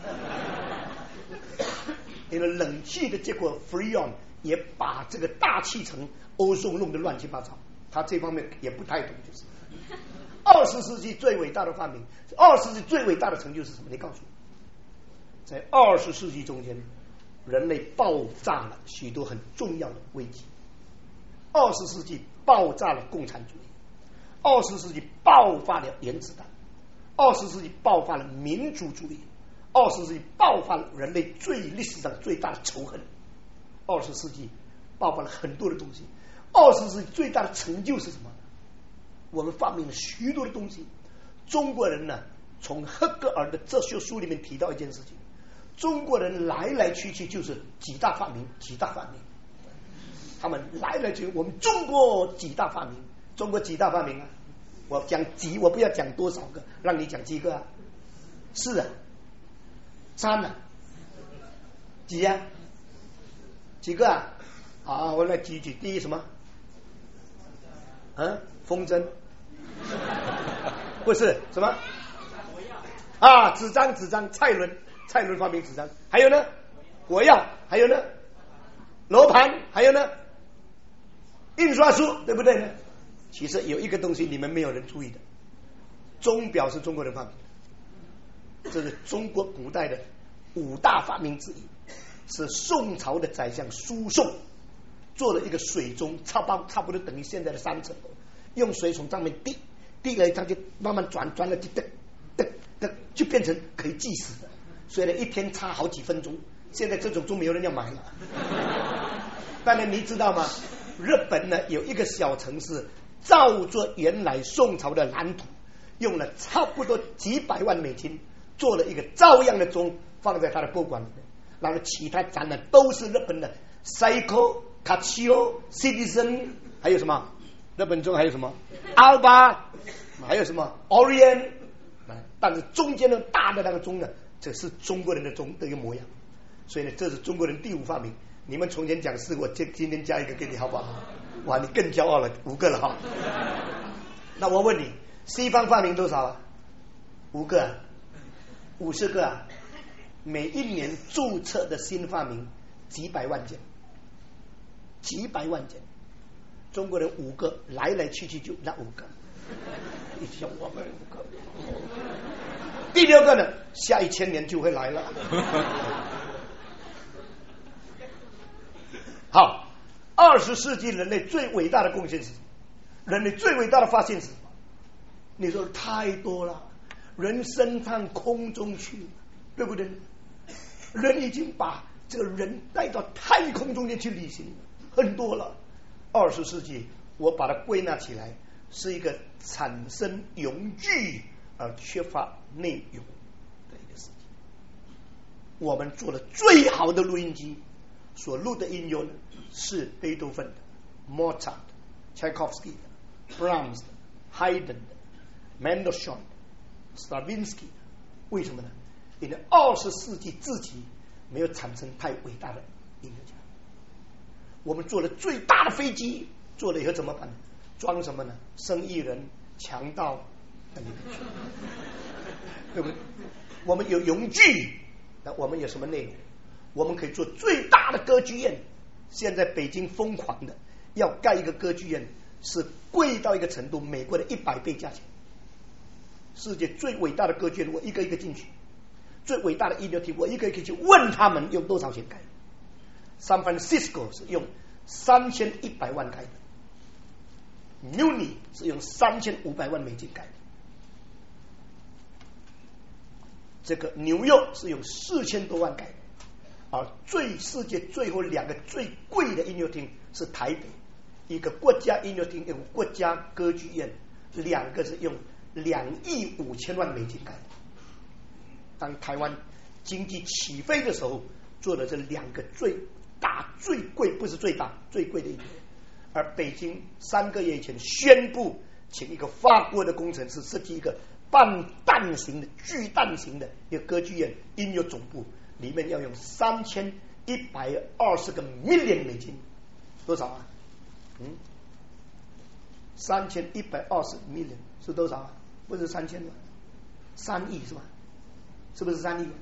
因为冷气的结果 Freon 也把这个大气层ozone弄得乱七八糟，他这方面也不太懂。就是20世纪最伟大的发明，20世纪最伟大的成就是什么？你告诉我。在20世纪中间，人类爆炸了许多很重要的危机。20世纪爆炸了共产主义，20世纪爆发了原子弹，20世纪爆发了民主主义，20世纪爆发了人类历史上最大的仇恨，20世纪爆发了很多的东西。20世纪最大的成就是什么？我们发明了许多的东西。中国人呢，从黑格尔的哲学书里面提到一件事情，中国人来来去去就是几大发明。 他们来了就我们中国几大发明，中国几大发明啊？我讲几，我不要讲多少个，让你讲几个啊？4啊，3啊，几啊？几个啊？好，我来举。第一什么？风筝？不是什么？啊，纸张，蔡伦发明纸张，还有呢，火药，还有呢，罗盘，还有呢，印刷术，对不对呢？其实有一个东西你们没有人注意的，钟表是中国人发明的，这是中国古代的5大发明之一，是宋朝的宰相苏颂做了一个水钟，差不多等于现在的3层楼，用水从上面滴了，它就慢慢转了就就变成可以计时的，所以呢一天差好几分钟。现在这种钟没有人要买了。当然你知道吗？日本呢有一个小城市照着原来宋朝的蓝图，用了差不多几百万美金做了一个照样的钟，放在他的博物馆里面。然后其他展览都是日本的 Seiko、Casio、Citizen， 还有什么日本钟，还有什么 Alba， 还有什么 Orient， 但是中间的大的那个钟呢，这是中国人的钟的一个模样。所以呢，这是中国人第5发明。你们从前讲4，我今天加一个给你，好不好？哇，你更骄傲了，5个了哈。那我问你，西方发明多少啊？5个啊，50个啊。每一年注册的新发明几百万件，中国人5个，来来去去就那5个。你想我们5个，第6个呢？下1000年就会来了。好，20世纪人类最伟大的贡献是什么？人类最伟大的发现是什么？你说太多了，人升上空中去，对不对？人已经把这个人带到太空中间去旅行，很多了。20世纪我把它归纳起来，是一个产生永具而缺乏内容的一个世界。我们做了最好的录音机，所录的音乐呢，是贝多芬的、莫扎特的、柴可夫斯基的、Brahms 的、Haydn 的、Mendelssohn 的、Stravinsky 的。为什么呢？因为20世纪自己没有产生太伟大的音乐家。我们做了最大的飞机，做了以后怎么办呢？装什么呢？生意人、强盗在里面去，对不对？我们有永具，那我们有什么内容？我们可以做最大的歌剧院。现在北京疯狂的要盖一个歌剧院，是贵到一个程度，美国的100倍价钱。世界最伟大的歌剧院，我一个一个进去；最伟大的音乐厅，我一个一个去问他们用多少钱盖。San Francisco 是用3100万盖的， Munich 是用3500万美金盖的，这个纽约是用4000多万盖的。而世界最后2个最贵的音乐厅是台北，一个国家音乐厅，一个国家歌剧院，2个是用2亿5千万美金盖的。当台湾经济起飞的时候，做了这2个最大最贵，不是最大最贵的音乐。而北京3个月以前宣布请一个法国的工程师设计一个半蛋形的巨蛋形的一个歌剧院音乐总部，里面要用3120个 million 美金，多少啊？3120 million 是多少啊？不是3000吗？3亿是吧？是不是3亿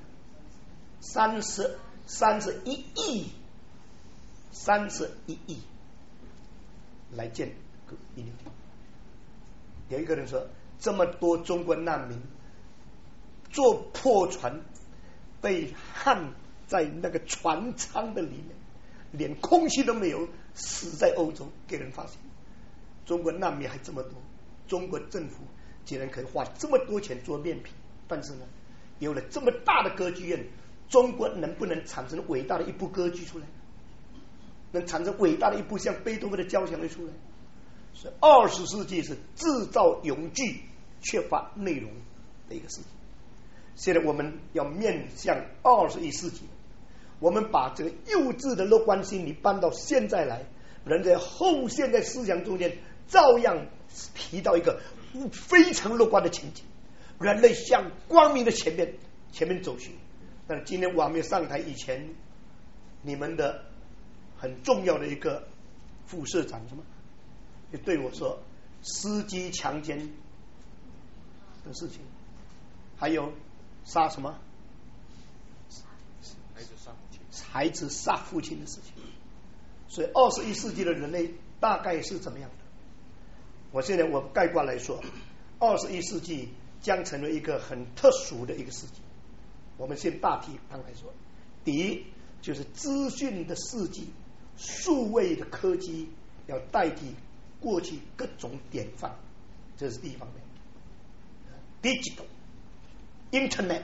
？31亿，31亿来建音乐厅。有一个人说，这么多中国难民坐破船，被焊在那个船舱的里面，连空气都没有，死在欧洲，给人发现中国难民还这么多，中国政府竟然可以花这么多钱做面皮。但是呢，有了这么大的歌剧院，中国能不能产生伟大的一部歌剧出来？能产生伟大的一部像贝多芬的交响乐出来？所以20世纪是制造永具缺乏内容的一个世界。现在我们要面向21世纪，我们把这个幼稚的乐观心理搬到现在来， 人在后现代思想中间照样提到一个非常乐观的情景，人类向光明的前面走去。但是今天我还没有上台以前，你们的很重要的一个副社长什么就对我说，司机强奸的事情，还有杀什么孩子杀父亲的事情。所以21世纪的人类大概是怎么样的？我现在概括来说，21世纪将成为一个很特殊的一个世纪。我们先大体上来说，第一就是资讯的世纪，数位的科技要代替过去各种典范，这是第一方面。Digital, Internet,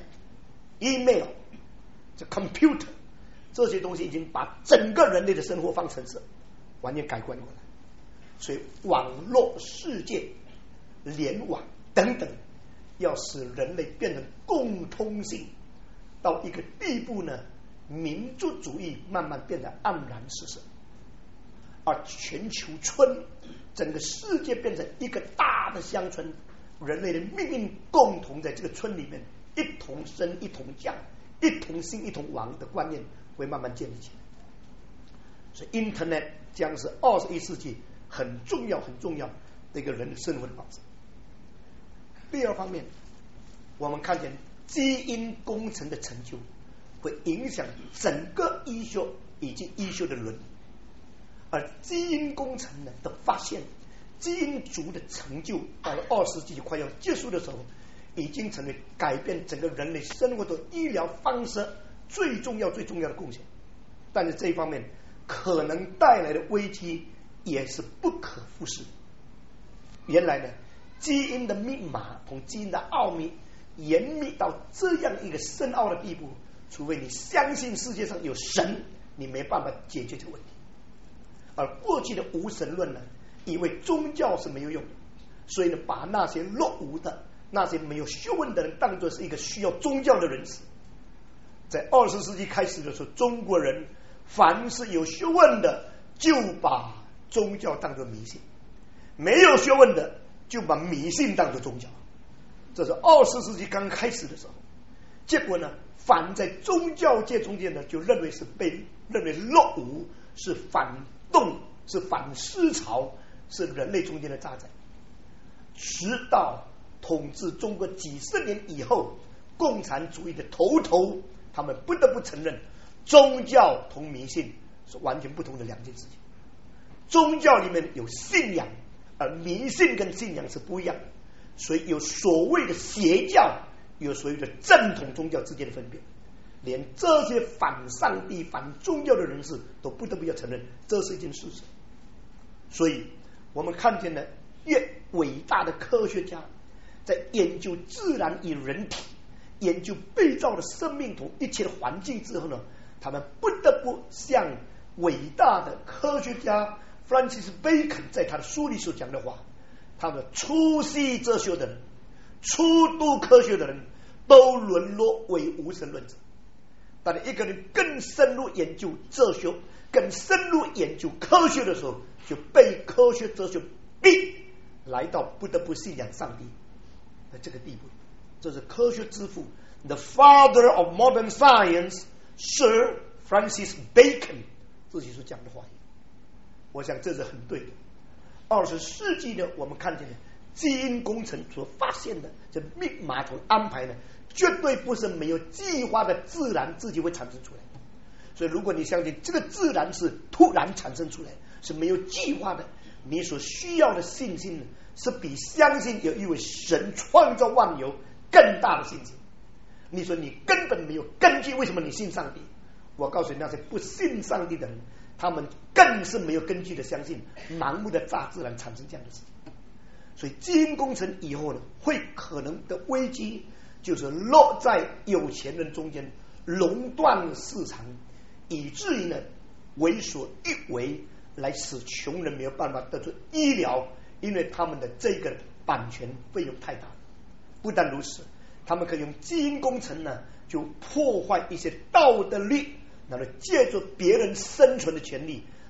Email, 这 Computer 这些东西已经把整个人类的生活方程式完全改观过来。所以网络世界、联网等等，要使人类变成共通性到一个地步呢，民族主义慢慢变得黯然失色，而全球村，整个世界变成一个大的乡村，人类的命运共同在这个村里面一同生一同降，一同兴一同亡的观念会慢慢建立起来。所以 Internet 将是21世纪很重要的一个人生活的方式。第二方面，我们看见基因工程的成就会影响整个医学以及医学的伦理，而基因工程的发现，基因族的成就，到了20世纪快要结束的时候，已经成为改变整个人类生活的医疗方式最重要的贡献。但是这一方面可能带来的危机也是不可忽视的。原来呢，基因的密码同基因的奥秘严密到这样一个深奥的地步，除非你相信世界上有神，你没办法解决这个问题。而过去的无神论呢，以为宗教是没有用的，所以呢，把那些落伍的、那些没有学问的人当作是一个需要宗教的人士。在20世纪开始的时候，中国人凡是有学问的就把宗教当作迷信，没有学问的就把迷信当作宗教。这是20世纪刚开始的时候。结果呢，反在宗教界中间呢，就认为落伍，是反动，是反思潮，是人类中间的渣滓。直到统治中国几十年以后，共产主义的头他们不得不承认，宗教同迷信是完全不同的两件事情。宗教里面有信仰，而迷信跟信仰是不一样的，所以有所谓的邪教，有所谓的正统宗教之间的分别。连这些反上帝、反宗教的人士都不得不要承认，这是一件事实。所以我们看见了越伟大的科学家在研究自然与人体，研究被造的生命同一切的环境之后呢，他们不得不像伟大的科学家 Francis Bacon 在他的书里所讲的话，他们初习哲学的人、初读科学的人都沦落为无神论者。但是一个人更深入研究哲学、更深入研究科学的时候，就被科学哲学逼来到不得不信仰上帝的这个地步。这是科学之父 The Father of Modern Science Sir Francis Bacon 自己所讲的话。我想这是很对的。20世纪呢，我们看见基因工程所发现的这密码同安排呢，绝对不是没有计划的自然自己会产生出来。所以如果你相信这个自然是突然产生出来，是没有计划的，你所需要的信心呢，是比相信有一位神创造万有更大的信心。你说你根本没有根据，为什么你信上帝？我告诉你，那些不信上帝的人，他们更是没有根据的相信盲目的大自然产生这样的事情。所以基因工程以后呢，会可能的危机就是落在有钱人中间垄断市场，以至于呢为所欲为，来使穷人没有办法得出医疗，因为他们的这个版权费用太大。不但如此，他们可以用基因工程呢，就破坏一些道德律，然后借助别人生存的权利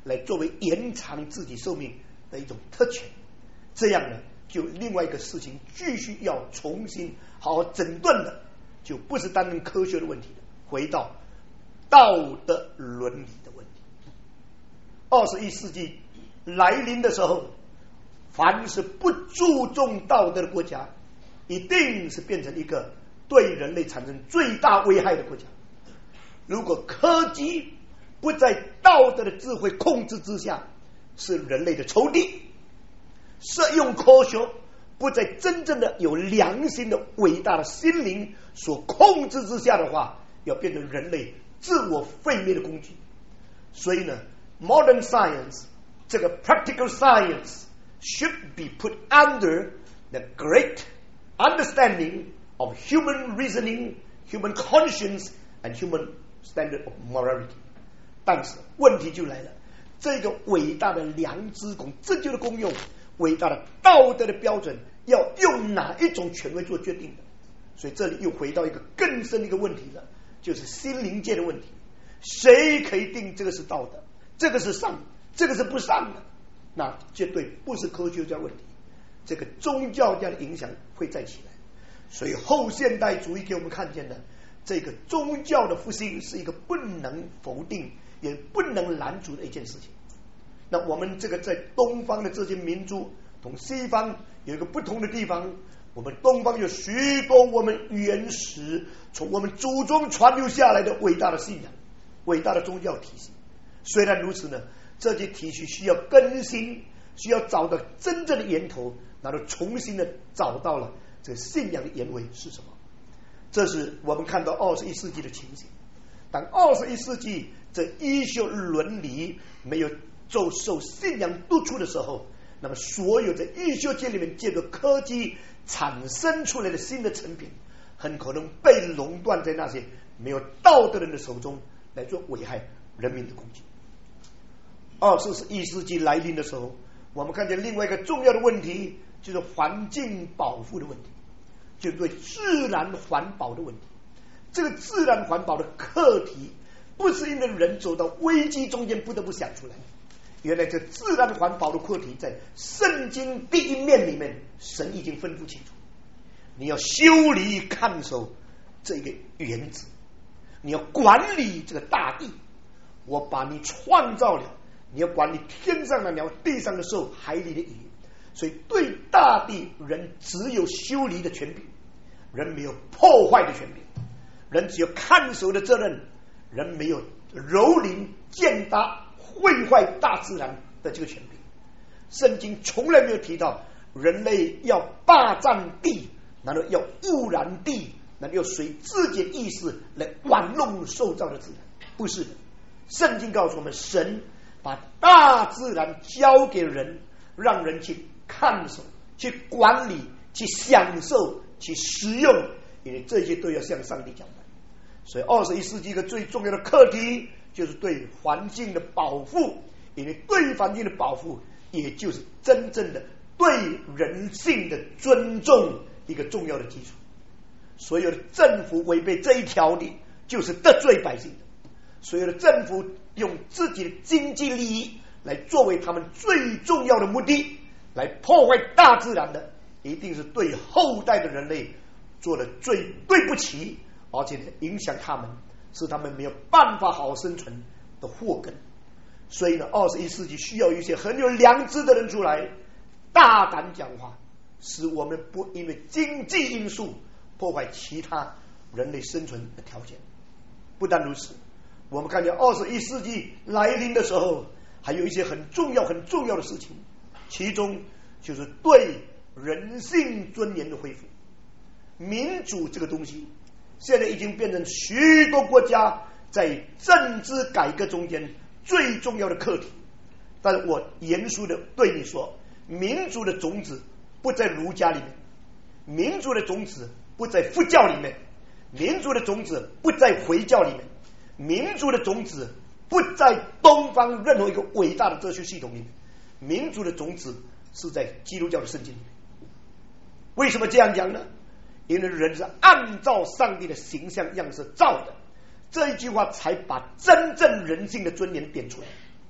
来作为延长自己寿命的一种特权。这样呢，就另外一个事情继续要重新好好整顿的，就不是单纯科学的问题了，回到道德伦理的问题。21世纪来临的时候，凡是不注重道德的国家，一定是变成一个对人类产生最大危害的国家。如果科技不在道德的智慧控制之下，是人类的仇敌；实用科学不在真正的有良心的伟大的心灵所控制之下的话，要变成人类自我毁灭的工具。所以呢， modern science 这个 practical science should be put under the great understanding of human reasoning, human conscience and human standard of morality。 但是问题就来了，这个伟大的良知功这就是功用，伟大的道德的标准要用哪一种权威做决定的。所以这里又回到一个更深的一个问题了，就是心灵界的问题。谁可以定这个是道德，这个是善，这个是不善的？那绝对不是科学家问题，这个宗教家的影响会再起来。所以后现代主义给我们看见的这个宗教的复兴是一个不能否定也不能拦阻的一件事情。那我们这个在东方的这些民族同西方有一个不同的地方，我们东方有许多我们原始从我们祖宗传流下来的伟大的信仰，伟大的宗教体系。虽然如此呢，这些体系需要更新，需要找到真正的源头，然后重新的找到了这个信仰的原委是什么。这是我们看到21世纪的情形。当21世纪这医学伦理没有受信仰督促的时候，那么所有在医学界里面借着科技产生出来的新的成品，很可能被垄断在那些没有道德人的手中，来做危害人民的工具。21世纪来临的时候，我们看见另外一个重要的问题，就是环境保护的问题，就是对自然环保的问题。这个自然环保的课题不是因为人走到危机中间不得不想出来，原来这自然环保的课题在圣经第一面里面神已经吩咐清楚，你要修理看守这个园子，你要管理这个大地，我把你创造了，你要管理天上的鸟，地上的兽，海里的鱼。所以对大地人只有修理的权柄，人没有破坏的权柄，人只有看守的责任，人没有蹂躏践踏毁坏大自然的这个权柄。圣经从来没有提到人类要霸占地，然后要污染地，然后要随自己的意识来玩弄受造的自然，不是的。圣经告诉我们，神把大自然交给人，让人去看守，去管理，去享受，去使用，因为这些都要向上帝交代。所以21世纪一个最重要的课题就是对环境的保护，因为对环境的保护也就是真正的对人性的尊重一个重要的基础。所有的政府违背这一条理，就是得罪百姓的。所有的政府用自己的经济利益来作为他们最重要的目的，来破坏大自然的，一定是对后代的人类做的最对不起，而且影响他们，使他们没有办法好好生存的祸根。所以呢，21世纪需要一些很有良知的人出来大胆讲话，使我们不因为经济因素破坏其他人类生存的条件。不但如此，我们看见21世纪来临的时候，还有一些很重要的事情，其中就是对人性尊严的恢复。民主这个东西现在已经变成许多国家在政治改革中间最重要的课题。但是我严肃的对你说，民主的种子不在儒家里面，民主的种子不在佛教里面，民主的种子不在回教里面，民主的种子不在东方任何一个伟大的哲学系统里面，民主的种子是在基督教的圣经里面。为什么这样讲呢？因为人是按照上帝的形象样式造的，这一句话才把真正人性的尊严点出来。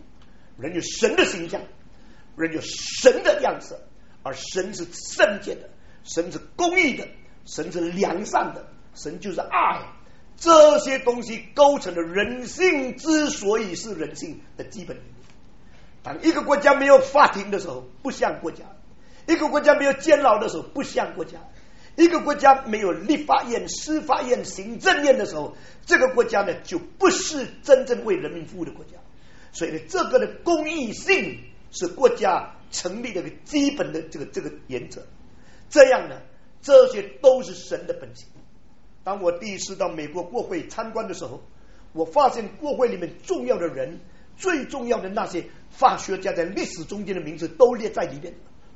人有神的形象，人有神的样式，而神是圣洁的，神是公义的，神是良善的，神就是爱。这些东西构成了人性之所以是人性的基本原理。当一个国家没有法庭的时候，不像国家；一个国家没有监牢的时候，不像国家；一个国家没有立法院、司法院、行政院的时候，这个国家呢就不是真正为人民服务的国家。所以呢，这个的公益性是国家成立的一个基本的这个原则。这样呢，这些都是神的本性。当我第一次到美国国会参观的时候，我发现国会里面重要的人，最重要的那些法学家在历史中间的名字都列在里面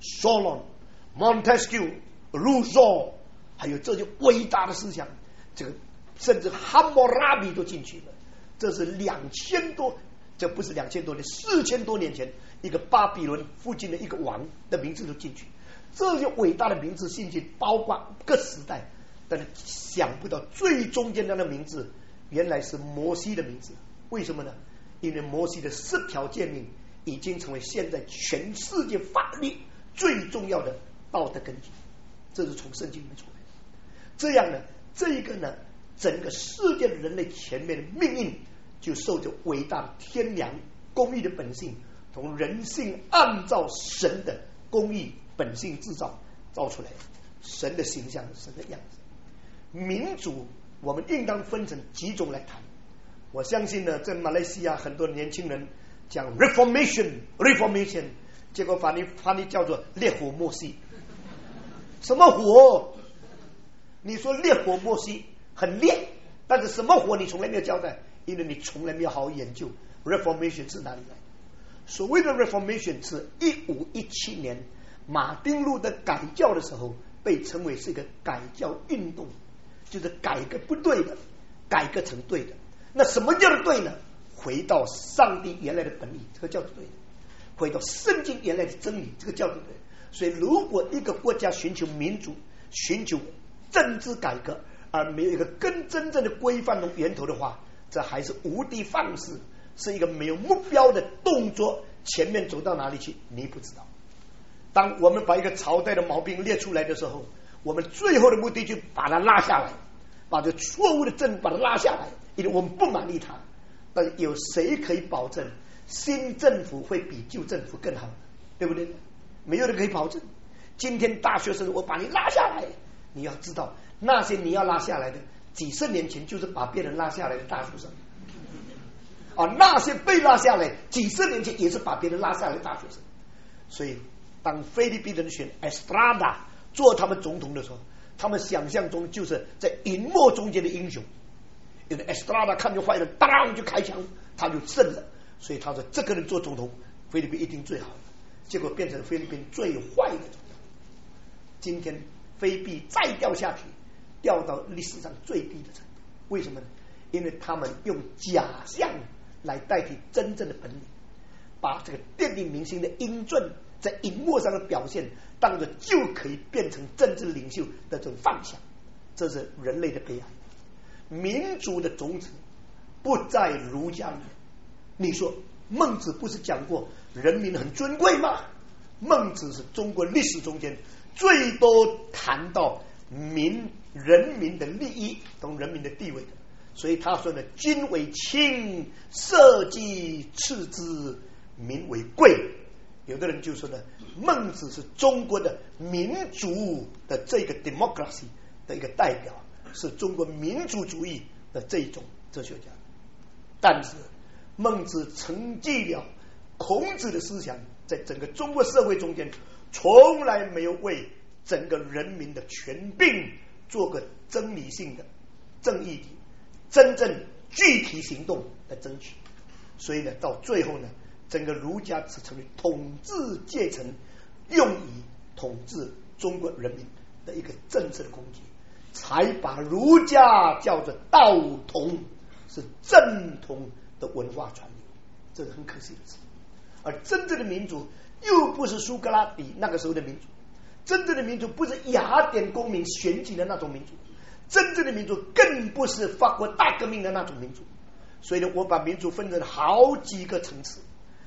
，Solon、Montesquieu、Rousseau， 还有这些伟大的思想，这个甚至汉谟拉比都进去了。这是2000多，这不是2000多年，4000多年前一个巴比伦附近的一个王的名字都进去。这些伟大的名字进去，包括各时代。但是想不到最中间的那名字原来是摩西的名字。为什么呢？因为摩西的10条诫命已经成为现在全世界法律最重要的道德根基，这是从圣经里面出来的。这样呢，这个呢，整个世界的人类前面的命运就受着伟大的天良公义的本性，从人性按照神的公义本性造出来神的形象、神的样子。民主我们应当分成几种来谈。我相信呢，在马来西亚很多年轻人讲 reformation， 结果翻译叫做烈火莫熄。什么火？你说烈火莫熄很烈，但是什么火你从来没有交代，因为你从来没有好好研究 reformation 是哪里来。所谓的 reformation 是1517年马丁路德改教的时候被称为是一个改教运动，就是改革不对的，改革成对的。那什么叫做对呢？回到上帝原来的本意，这个叫做对的；回到圣经原来的真理，这个叫做对的。所以，如果一个国家寻求民主、寻求政治改革，而没有一个更真正的规范的源头的话，这还是无的放矢，是一个没有目标的动作。前面走到哪里去，你不知道。当我们把一个朝代的毛病列出来的时候，我们最后的目的就把它拉下来，把这错误的政府把它拉下来，因为我们不满意它。但有谁可以保证新政府会比旧政府更好？对不对？没有人可以保证。今天大学生我把你拉下来，你要知道那些你要拉下来的几十年前就是把别人拉下来的大学生那些被拉下来几十年前也是把别人拉下来的大学生。所以当菲律宾人选 Estrada 做他们总统的时候，他们想象中就是在银幕中间的英雄，因为 Estrada 看见坏人当就开枪，他就胜了。所以他说这个人做总统菲律宾一定最好，结果变成菲律宾最坏的总统。今天菲币再掉下去，掉到历史上最低的程度。为什么呢？因为他们用假象来代替真正的本领，把这个电影明星的英俊在荧幕上的表现当作就可以变成政治领袖的这种幻想，这是人类的悲哀。民主的种子不在儒家里面。你说孟子不是讲过人民很尊贵吗？孟子是中国历史中间最多谈到人民的利益同人民的地位的。所以他说呢，君为轻，社稷次之，民为贵。有的人就说呢，孟子是中国的民主的这个 democracy 的一个代表，是中国民主主义的这一种哲学家。但是孟子承继了孔子的思想，在整个中国社会中间从来没有为整个人民的权柄做个真理性的正义的真正具体行动的争取。所以呢，到最后呢，整个儒家只成为统治阶层用以统治中国人民的一个政治的工具，才把儒家叫做道统，是正统的文化传流。这是很可惜的事。而真正的民主又不是苏格拉底那个时候的民主，真正的民主不是雅典公民选举的那种民主，真正的民主更不是法国大革命的那种民主。所以呢，我把民主分成好几个层次。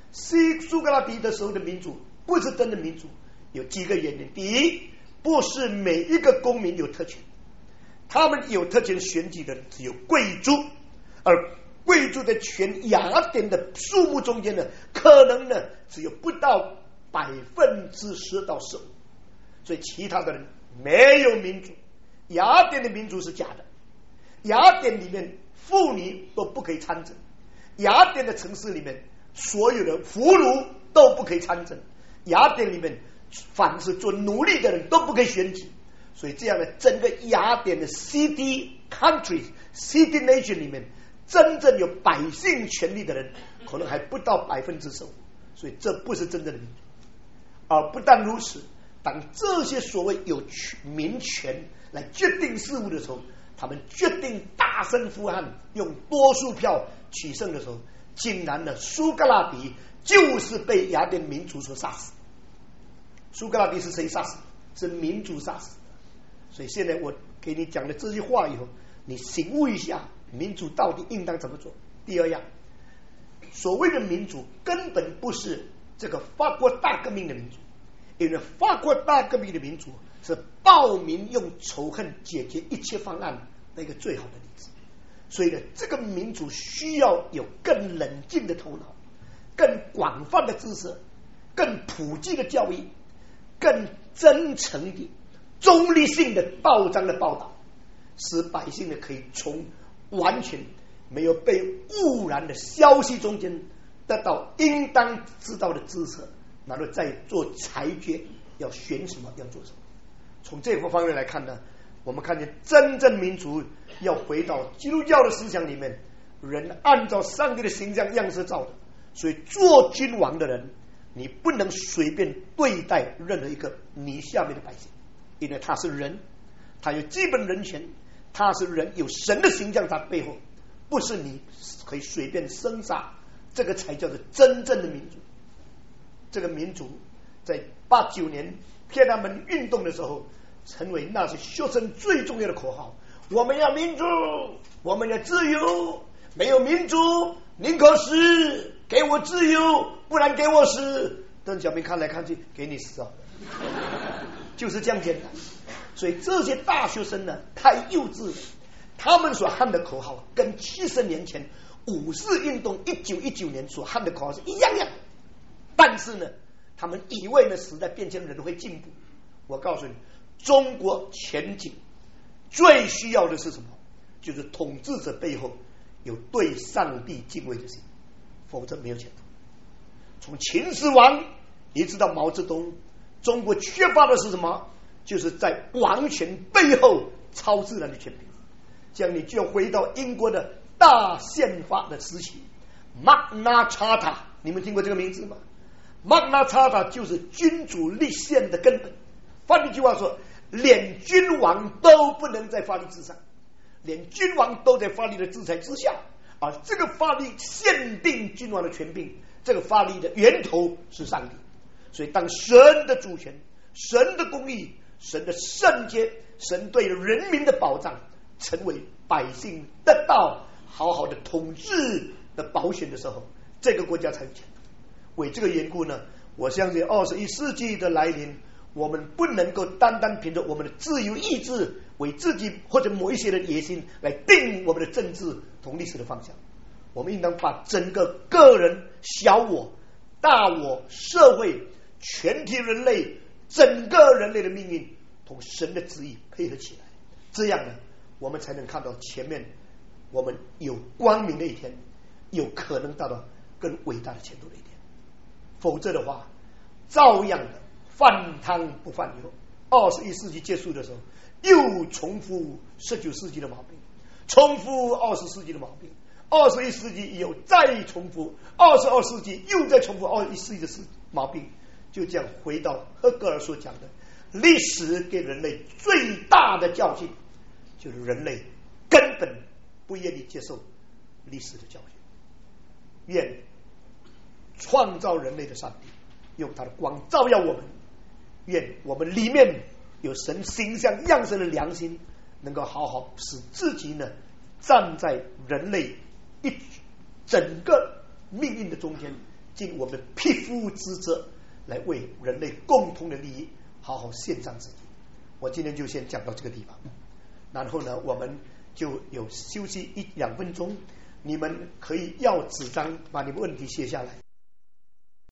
苏格拉底的时候的民主不是真的民主，有几个原因。第一，不是每一个公民有特权，他们有特权选举的只有贵族，而贵族的全雅典的数目中间呢，可能呢只有不到10%到15%，所以其他的人没有民主。雅典的民主是假的，雅典里面妇女都不可以参政，雅典的城市里面所有的俘虏都不可以参政，雅典里面凡是做奴隶的人都不可以选举。所以这样的整个雅典的 city country city nation 里面，真正有百姓权利的人可能还不到15%，所以这不是真正的民主。而不但如此，当这些所谓有民权来决定事务的时候，他们决定大声呼喊，用多数票取胜的时候，竟然呢，苏格拉底就是被雅典民族所杀死。苏格拉底是谁杀死？是民族杀死。所以现在我给你讲了这句话以后，你醒悟一下，民主到底应当怎么做。第二样，所谓的民主根本不是这个法国大革命的民主，因为法国大革命的民主是暴民用仇恨解决一切方案的一个最好的例子。所以呢，这个民主需要有更冷静的头脑，更广泛的知识，更普及的教育，更真诚的中立性的报章的报道，使百姓呢可以从完全没有被污染的消息中间得到应当知道的知识，然后再做裁决，要选什么，要做什么。从这个方面来看呢，我们看见真正民主要回到基督教的思想里面，人按照上帝的形象样式造的，所以做君王的人，你不能随便对待任何一个你下面的百姓，因为他是人，他有基本人权，他是人，有神的形象在背后，不是你可以随便生杀，这个才叫做真正的民主。这个民主在89年天安门运动的时候，成为那些学生最重要的口号。我们要民主，我们要自由，没有民主宁可死，给我自由，不然给我死。邓小平看来看去，给你死啊，就是这样简单。所以这些大学生呢，太幼稚了，他们所喊的口号跟70年前五四运动1919年所喊的口号是一样样的，但是呢，他们以为呢时代变迁人会进步。我告诉你，中国前景最需要的是什么？就是统治者背后有对上帝敬畏的心，否则没有前途。从秦始皇一直到毛泽东，中国缺乏的是什么？就是在王权背后超自然的权柄。这样你就要回到英国的大宪法的时期 Magna Carta， 你们听过这个名字吗？ Magna Carta 就是君主立宪的根本。换句话说，连君王都不能在法律之上，连君王都在法律的制裁之下，而这个法律限定君王的权柄，这个法律的源头是上帝。所以当神的主权、神的公义、神的圣洁、神对人民的保障成为百姓得到好好的统治的保险的时候，这个国家才有前途。为这个缘故呢，我相信21世纪的来临，我们不能够单单凭着我们的自由意志为自己或者某一些人野心来定我们的政治同历史的方向。我们应当把整个个人、小我、大我、社会、全体人类、整个人类的命运同神的旨意配合起来，这样呢，我们才能看到前面我们有光明的一天，有可能达到更伟大的前途的一天。否则的话，照样的犯汤不犯油。21世纪结束的时候，又重复19世纪的毛病，重复20世纪的毛病，21世纪以后再重复22世纪，又再重复21世纪的毛病。就这样回到赫格尔所讲的，历史给人类最大的教训，就是人类根本不愿意接受历史的教训。愿创造人类的上帝用他的光照耀我们，愿我们里面有神形象样式的良心，能够好好使自己呢站在人类整个命运的中间， 尽我们匹夫之责，来为人类共同的利益好好献上自己。我今天就先讲到这个地方，然后呢，我们就有休息1-2分钟，你们可以要纸张，把你们问题写下来。